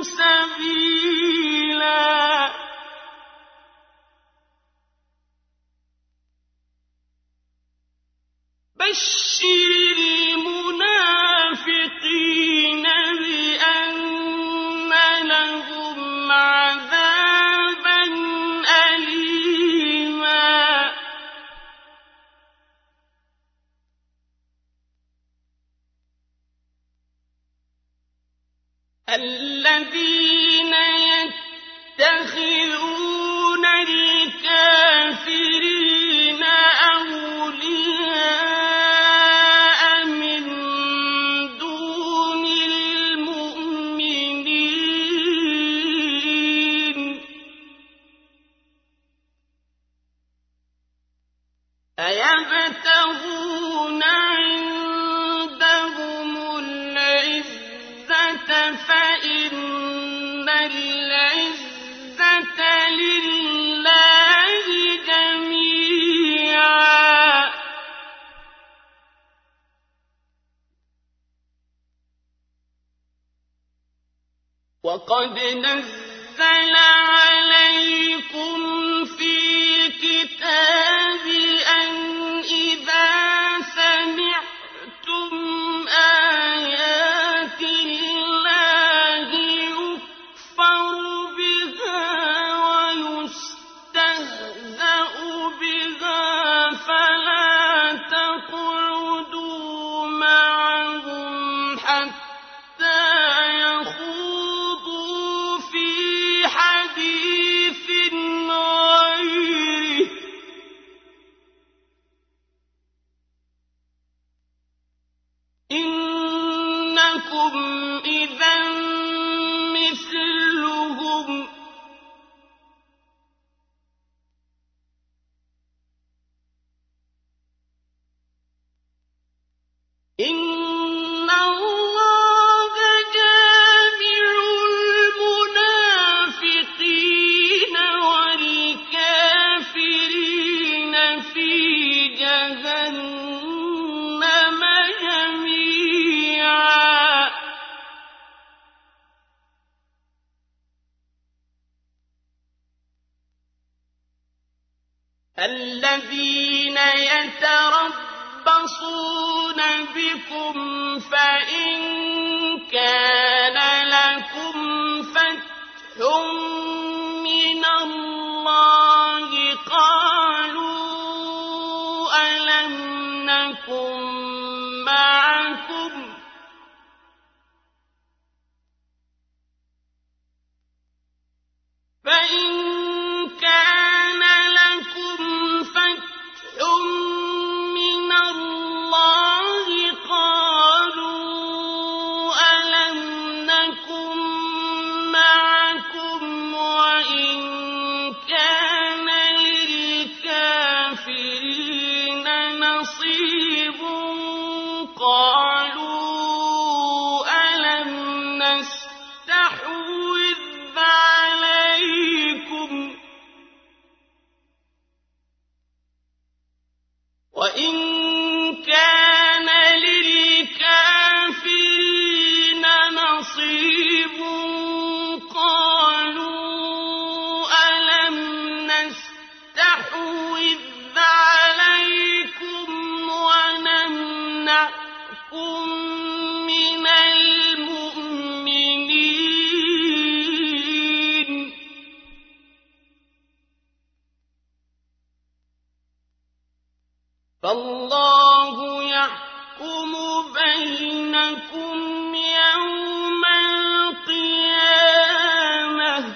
سَبِيلًا. بَشِّرِ الْمُنَافِقِينَ بِأَنَّ لَهُمْ عَذَابًا أَلِيمًا. الَّذِينَ يَتَّخِذُونَ الْكَافِرِينَ أَوْلِيَاءَ مِن دُونِ الْمُؤْمِنِينَ أَيَبْتَغُونَ عِندَهُمُ الْعِزَّةَ فَإِنَّ الْعِزَّةَ لِلَّهِ جَمِيعًا. وَقَدْ نَزَّلَ عَلَيْكُمْ فِي الْكِتَابِ أَنْ إِذَا سَمِعْتُمْ آيَاتِ اللَّهِ أنكم إذا مثلهم إن الله جامع المنافقين والكافرين في جهنم جميعا الذين يتربصون بكم فإن كان لكم فتح من الله قالوا ألم نكن معكم فإن كان لكم فتح من الله قالوا ألم نكن معكم وإن كان للكافرين نصيب قالوا ألم نستحوذ عليكم وإن كان للكافرين نصيب قالوا ألم نستحوذ عليكم ونمنعكم من المؤمنين فالله يحكم بينكم يوم القيامة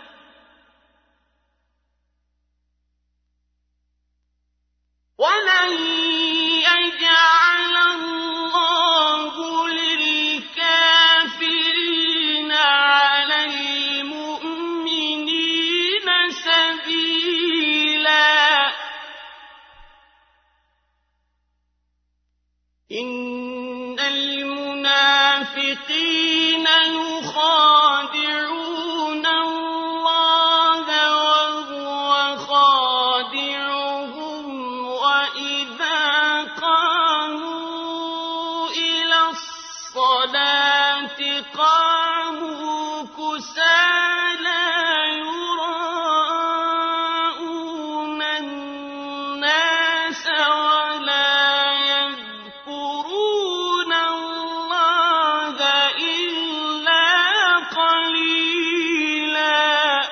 ولن يجعل الله للكافرين على المؤمنين سبيلا إن المنافقين يخادعون الله وهو خادعهم وإذا قاموا إلى الصلاة قاموا كسالى يراءون الناس ولا يذكرون الله إلا قليلا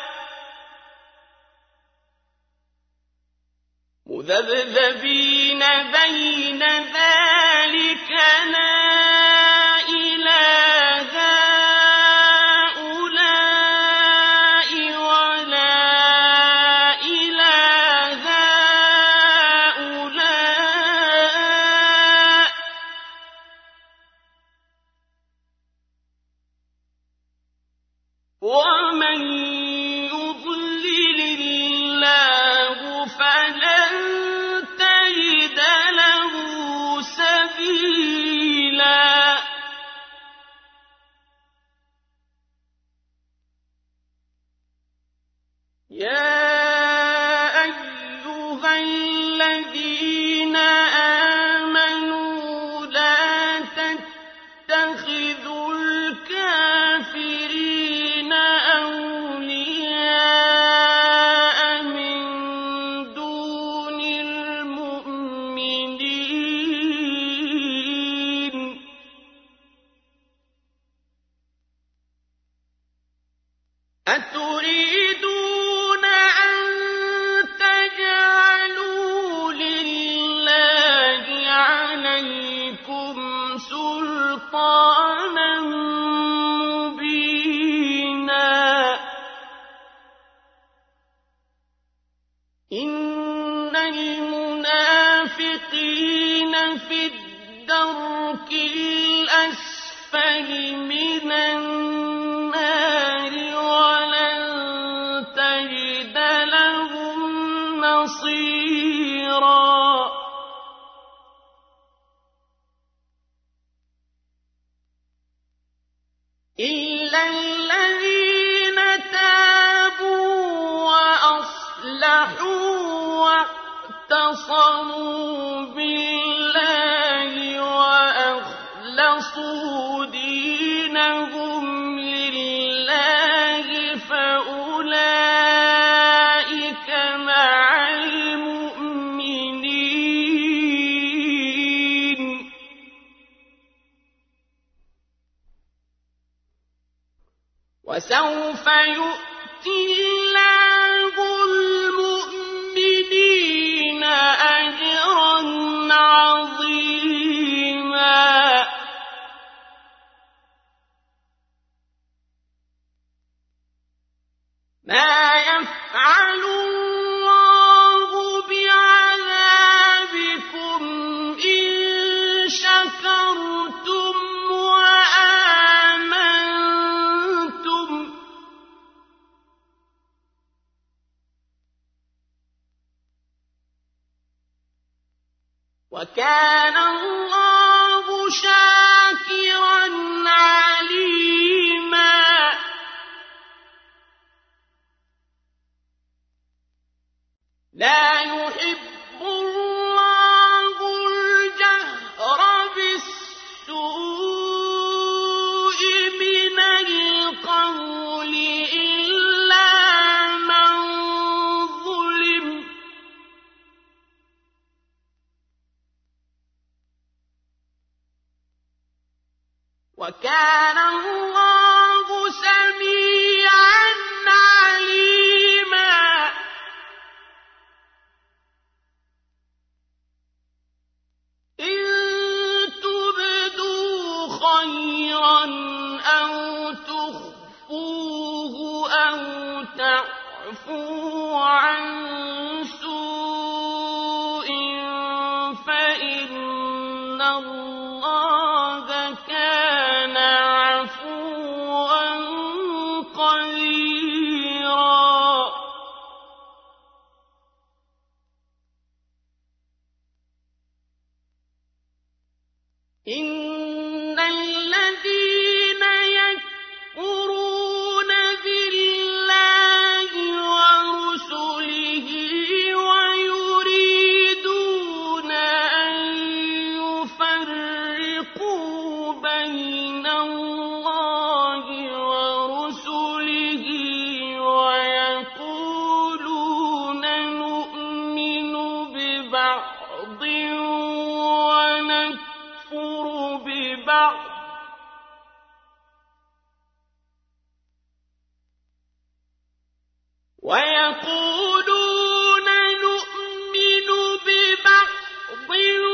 مذبذبين بين ذلك لا إلى هؤلاء ولا إلى هؤلاء ومن يضلل الله فلن تجد له سبيلا يا أيها الذين آمنوا لا تتخذوا الكافرين أولياء من دون المؤمنين أتريدون أن تجعلوا لله عليكم سلطانا مبينا إن المنافقين في الدرك الأسفل الْأَسْفَلِ مِنَ النَّارِ وَلَن تَجِدَ لَهُمْ نَصِيرًا إِلَّا الَّذِينَ تَابُوا وَأَصْلَحُوا وَاعْتَصَمُوا بِاللَّهِ وَأَخْلَصُوا دِينَهُمْ لِلَّهِ فَأُولَٰئِكَ مَعَ الْمُؤْمِنِينَ وَسَوْفَ يُؤْتِي اللَّهُ الْمُؤْمِنِينَ أَجْرًا عَظِيمًا مَا يَفْعَلُ اللَّهُ بِعَذَابِكُمْ إِن شَكَرْتُمْ وَآمَنتُمْ وَكَانَ اللَّهُ شَاكِرًا عَلِيمًا لَا يُحِبُّ اللَّهُ الْجَهْرَ بِالسُّوءِ مِنَ الْقَوْلِ إِلَّا مَن ظُلِمَ وَكَانَ اللَّهُ سَمِيعًا عَلِيمًا إِن تُبْدُوا خَيْرًا أَوْ تُخْفُوهُ أَوْ تَعْفُوا عَن سُوءٍ فَإِنَّ اللَّهَ كَانَ عَفُوًّا قَدِيرًا إِنَّ الَّذِينَ يَكْفُرُونَ بِاللَّهِ وَرُسُلِهِ وَيُرِيدُونَ أَن يُفَرِّقُوا بَيْنَ اللَّهِ وَرُسُلِهِ وَيَقُولُونَ نُؤْمِنُ بِبَعْضٍ وَنَكْفُرُ بِبَعْضٍ وَيَقُولُونَ نُؤْمِنُ بِبَعْضٍ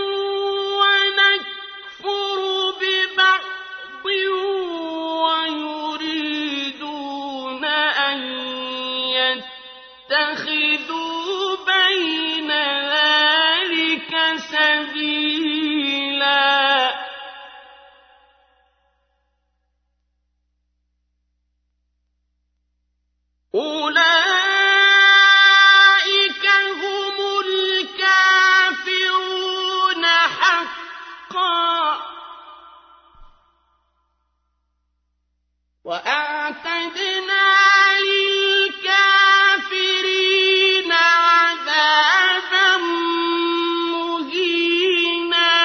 وَنَكْفُرُ بِبَعْضٍ وَيُرِيدُونَ أَن يَتَّخِذُوا بَيْنَ ذَلِكَ سَبِيلًا أُولَٰئِكَ هُمُ الْكَافِرُونَ حَقًّا وَأَعْتَدْنَا لِلْكَافِرِينَ عَذَابًا مُّهِينًا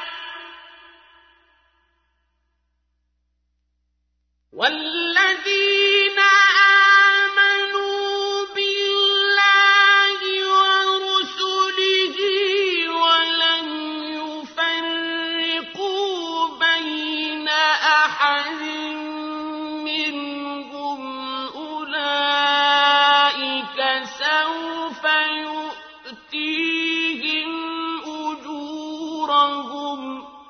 وَالَّذِينَ آمَنُوا بِاللَّهِ وَرُسُلِهِ وَلَمْ يُفَرِّقُوا بَيْنَ أَحَدٍ مِّنْهُمْ أُولَٰئِكَ سَوْفَ يُؤْتِيهِمْ أُجُورَهُمْ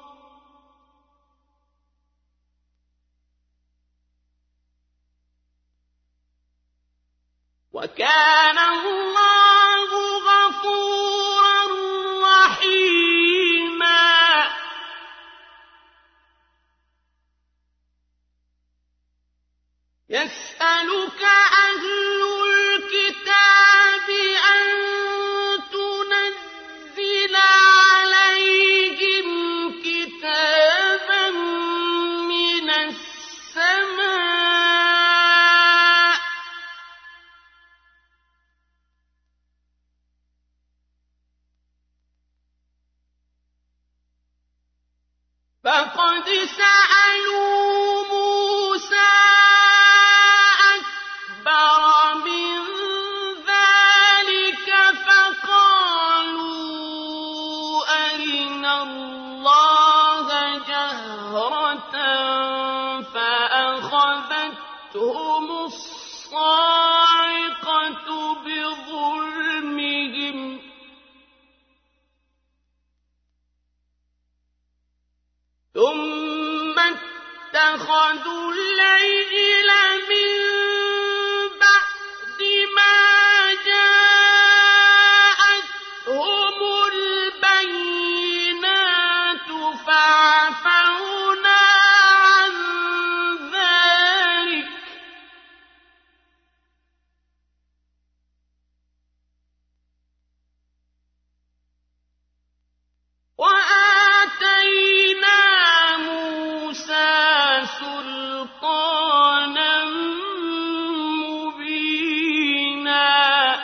وَكَانَ اللَّهُ غَفُورًا رَّحِيمًا يسألك أهل الكتاب أن تنزل عليهم كتابا من السماء فقد سألوا موسى أكبر من ذلك فقالوا أرنا الله جهرة فأخذتهم الصاعقة بظلمهم ثم اتخذوا العجل من بعد ما جاءتهم البينات فعفونا عن ذلك وآتينا موسى سلطانا مبينا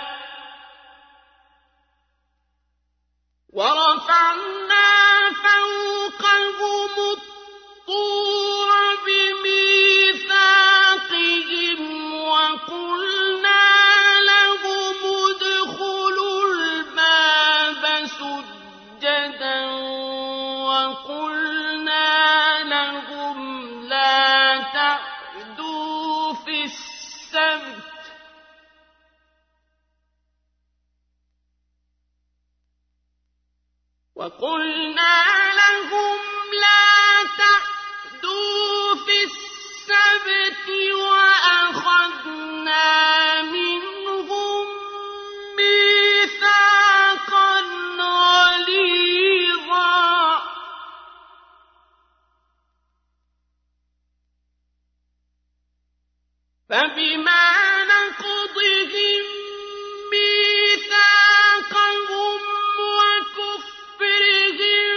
ورفعنا فوقهم الطور بميثاقهم وقلنا لهم ادخلوا الباب سجدا وقلنا لهم لا تعدوا في السبت وقلنا لهم لا تعدوا في السبت وأخذنا منهم ميثاقا غليظا فبما نقضهم ميثاقهم وكفرهم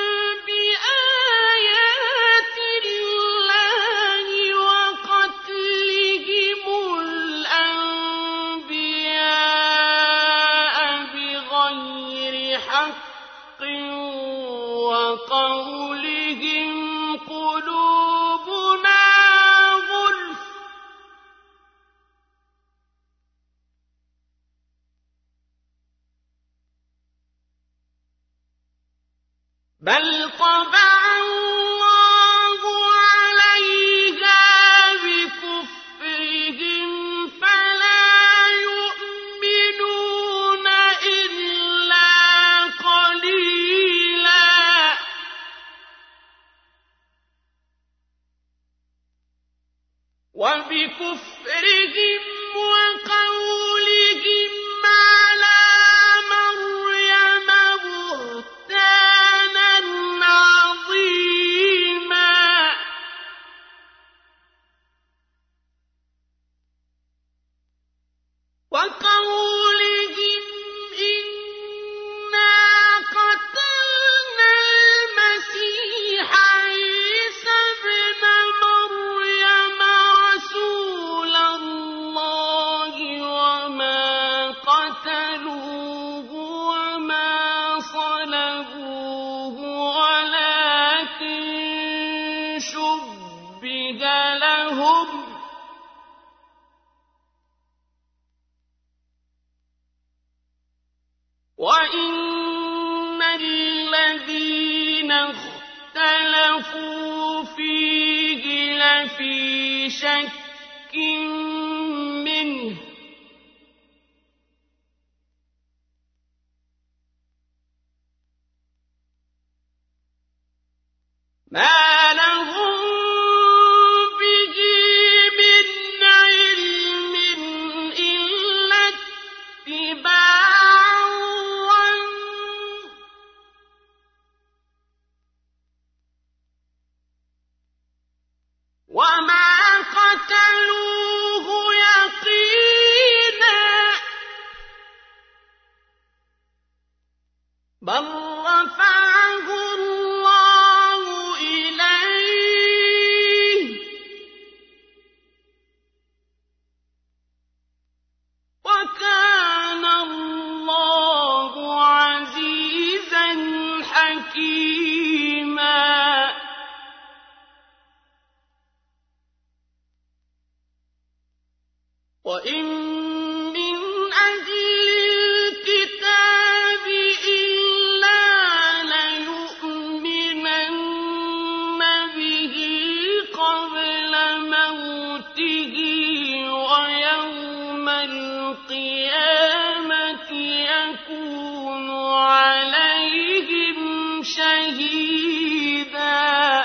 بآيات الله وقتلهم الأنبياء بغير حق وقولهم قلوبنا غلف بل طبع الله عليها بكفرهم فلا يؤمنون إلا قليلا وبكفرهم وقولهم على مريم بهتانا عظيما وقولهم إنا قتلنا المسيح عيسى ابن مريم رسول الله وما قتلوه وما صلبوه ولكن شبه لهم وإن الذين اختلفوا فيه لفي شك منه ما لهم به من علم إلا اتباع الظن وما قتلوا بل رفعه الله إليه وكان الله عزيزا حكيما وإن من أهل الكتاب إلا ليؤمنن به قبل موته ويوم القيامة يكون عليهم شهيدا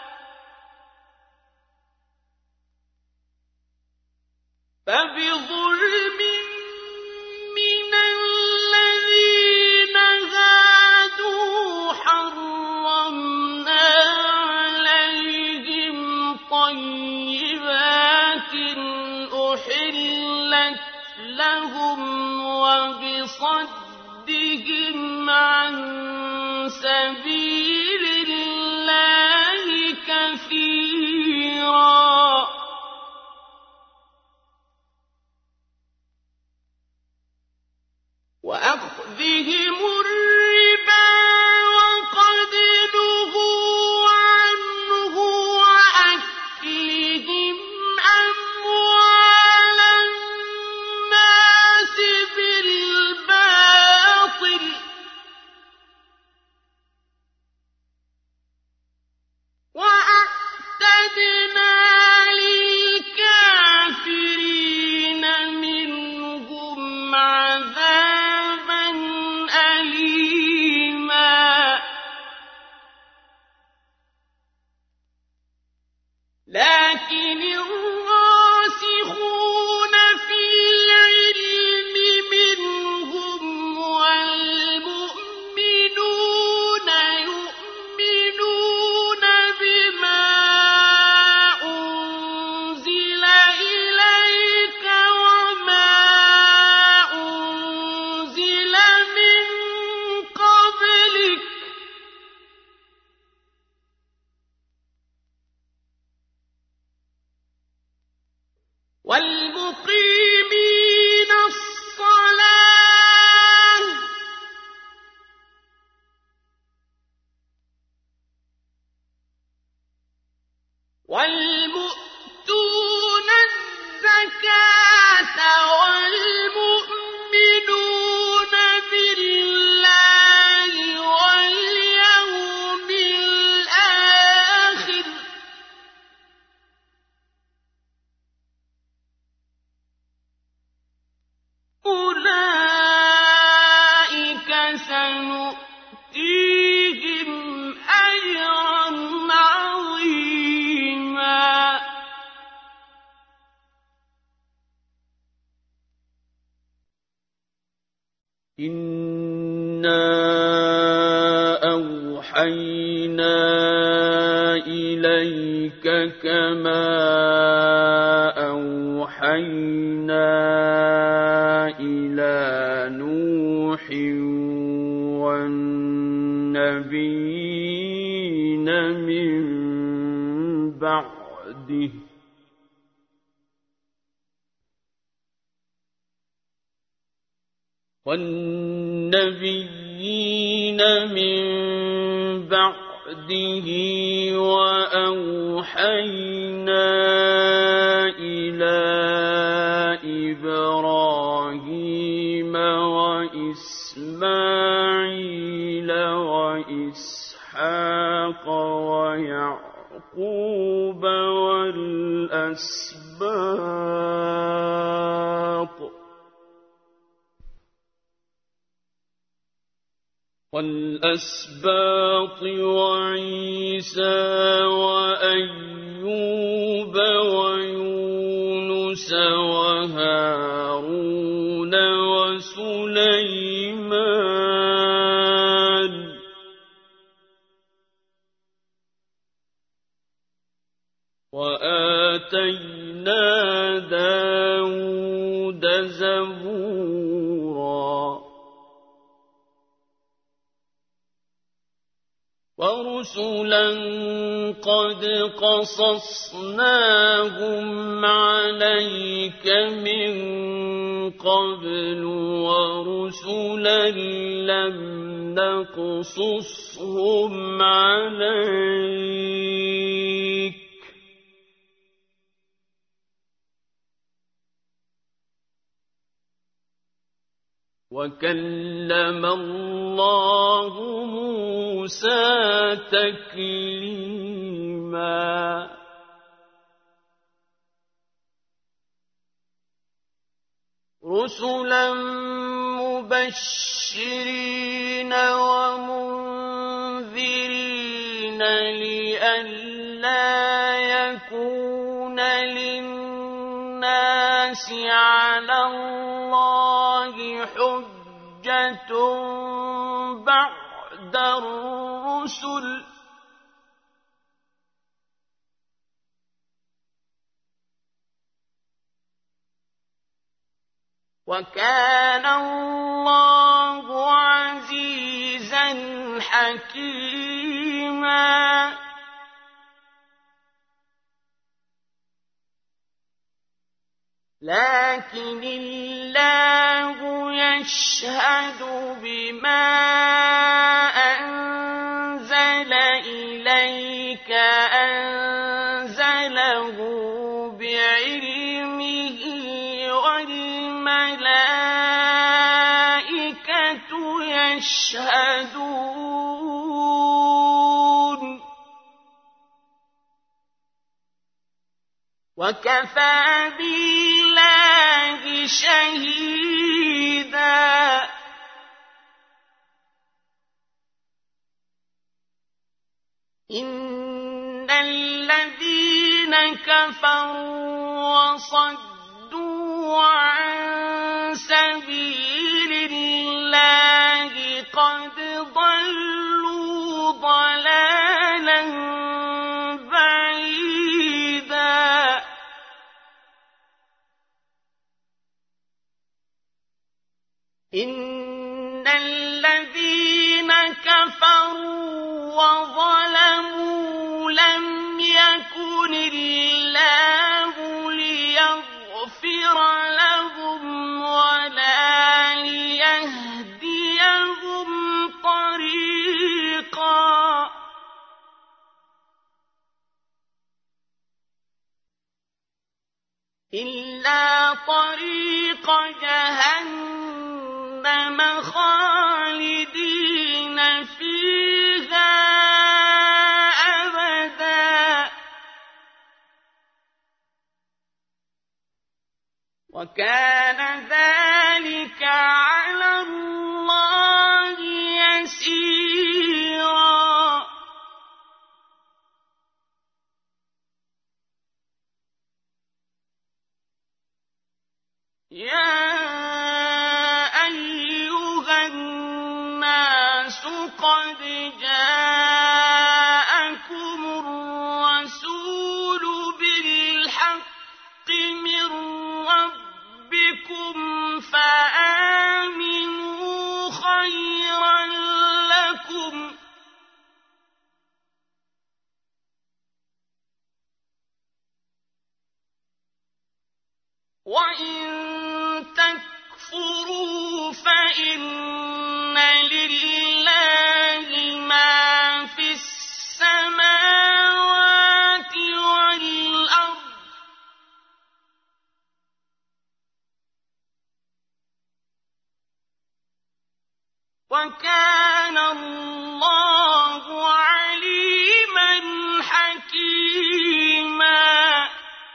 فبظلم من الذين هادوا حرمنا عليهم طيبات أحلت لهم وبصدهم عن سبيل الله كثيرا وأخذهم الربا وقد نهوا عنه وأكلهم أموال الناس بالباطل وأعتدنا للكافرين منهم عذابا أليما لكن الراسخون في العلم منهم والمؤمنون يؤمنون بما أنزل إليك وما أنزل من قبلك والمقيمين الصلاة والمؤتون الزكاة والمؤمنون بالله واليوم الآخر أولئك سنؤتيهم أجرا عظيما إنا أوحينا إليك كما أوحينا إلى نوح والنبيين من بعده والنبيين من بعده وأوحينا إلى إبراهيم وإسماعيل وإسحاق ويعقوب والأسباط والأسباط وعيسى وأيوب ويونس وهارون وسليمان وآتينا داود زبورا رُسُلًا قَدْ قَصَصْنَاهُمْ عَلَيْكَ مِن قَبْلُ وَرُسُلًا لَّمْ نَقْصُصْهُمْ عَلَيْكَ ۚ وَكَلَّمَ اللَّهُ مُوسَىٰ تَكْلِيمًا. رُسُلًا مُّبَشِّرِينَ وَمُنذِرِينَ لِئَلَّا يَكُونَ لِلنَّاسِ عَلَى اللَّهِ حُجَّةٌ بَعْدَ الرُّسُلِ ۚ وَكَانَ اللَّهُ عَزِيزًا حَكِيمًا. لَكِنِ اللَّهُ يَشْهَدُ بِمَا أَنزَلَ إِلَيْكَ أَنزَلَهُ بِعِلْمِهِ وَالْمَلَائِكَةُ يَشْهَدُونَ ۚ وَكَفَىٰ بِاللَّهِ شَهِيدًا. إِنَّ الَّذِينَ كَفَرُوا وَصَدُّوا عَن سَبِيلِ اللَّهِ قَدْ ضَلُّوا ضَلَالًا بَعِيدًا. إِنَّ الَّذِينَ كَفَرُوا وَظَلَمُوا لَمْ يَكُنِ اللَّهُ لِيَغْفِرَ لَهُمْ وَلَا لِيَهْدِيَهُمْ طَرِيقًا. إِلَّا طَرِيقَ جَهَنَّمَ خَالِدِينَ فِيهَا أَبَدًا ۚ وَكَانَ ذَٰلِكَ عَلَى اللَّهِ يَسِيرًا. يَا أَيُّهَا النَّاسُ قَدْ جَاءَكُمُ الرَّسُولُ بِالْحَقِّ مِن رَّبِّكُمْ فَآمِنُوا خَيْرًا لَّكُمْ ۚ وَإِن تَكْفُرُوا فَإِنَّ لِلَّهِ مَا فِي السَّمَاوَاتِ وَالْأَرْضِ ۚ وَكَانَ اللَّهُ عَلِيمًا حَكِيمًا.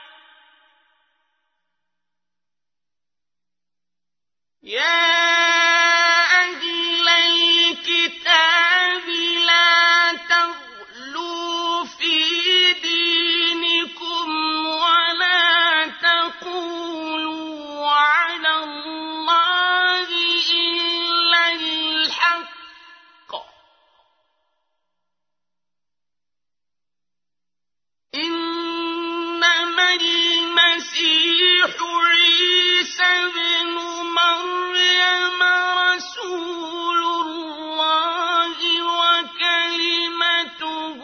يَا أَهْلَ الْكِتَابِ لَا تَغْلُوا فِي دِينِكُمْ وَلَا تَقُولُوا عَلَى اللَّهِ إِلَّا الْحَقَّ ۚ إِنَّمَا الْمَسِيحُ عِيسَى ابْنُ مَرْيَمَ رَسُولُ اللَّهِ وَكَلِمَتُهُ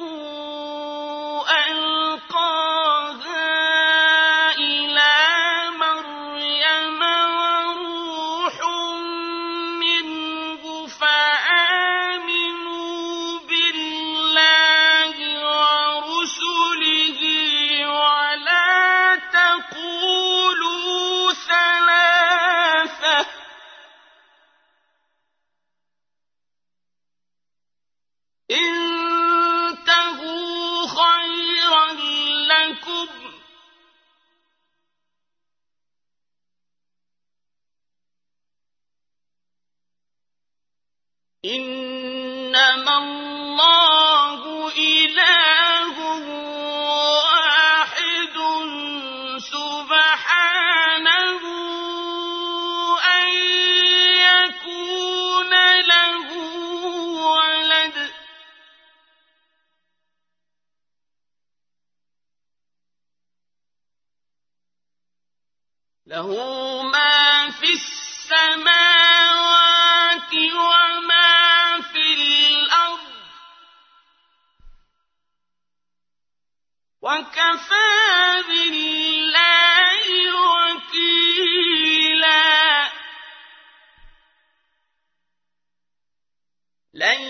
إنما الله إله واحد سبحانه أن يكون له ولد له ما في السماوات وما في الأرض وكفى بالله وكيلا لن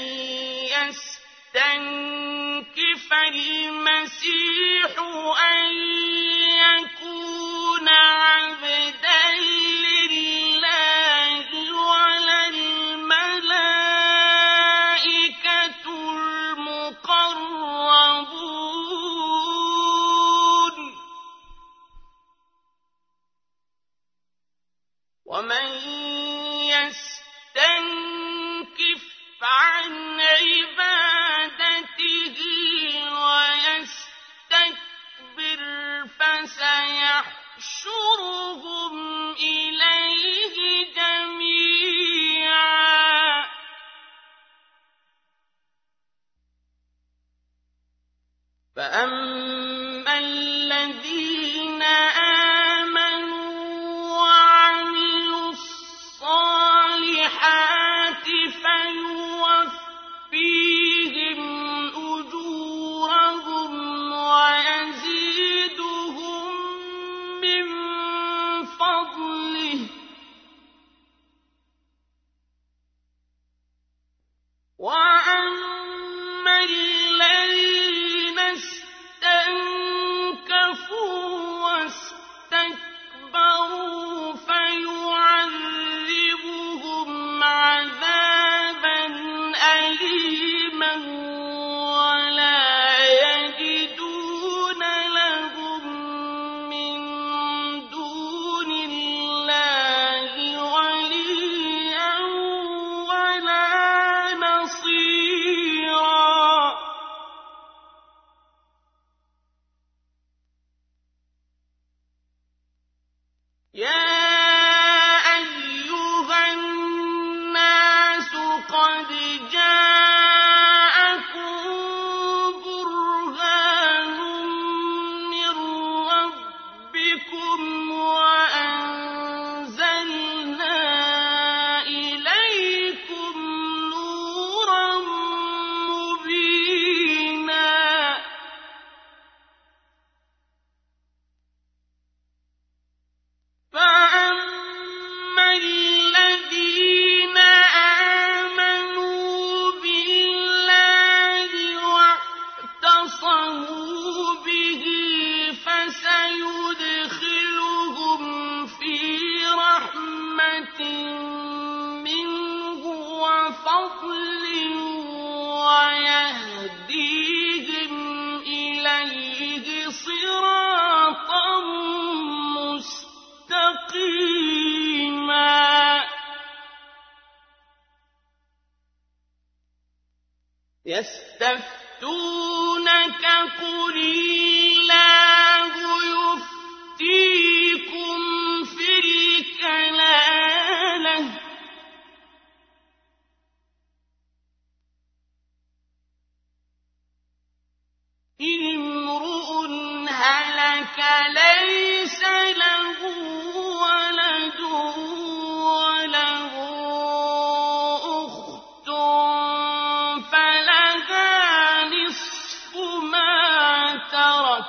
يستنكف المسيح أن يكون عبدا لله ولا الملائكة المقربون ومن يستنكف عن عبادته ويستكبر فسيحشرهم إليه جميعا فأما الذين آمنوا وعملوا الصالحات فيوفيهم أجورهم ويزيدهم من فضله وأما الذين استنكفوا واستكبروا فيعذبهم عذابا أليما ولا يجدون لهم من دون الله وليا ولا نصيرا يا أيها الناس قد جاءكم برهان من ربكم وأنزلنا إليكم نورا مبينا فأما الذين آمنوا بالله واعتصموا به فسيدخلهم في رحمة منه وفضل ويهديهم إليه صراطا مستقيما يستفتونك قل الله يفتيكم في الكلالة إن امرؤ هلك ليس له ولد وله أخت فلها نصف ما ترك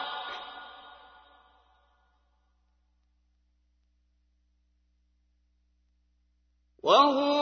وهو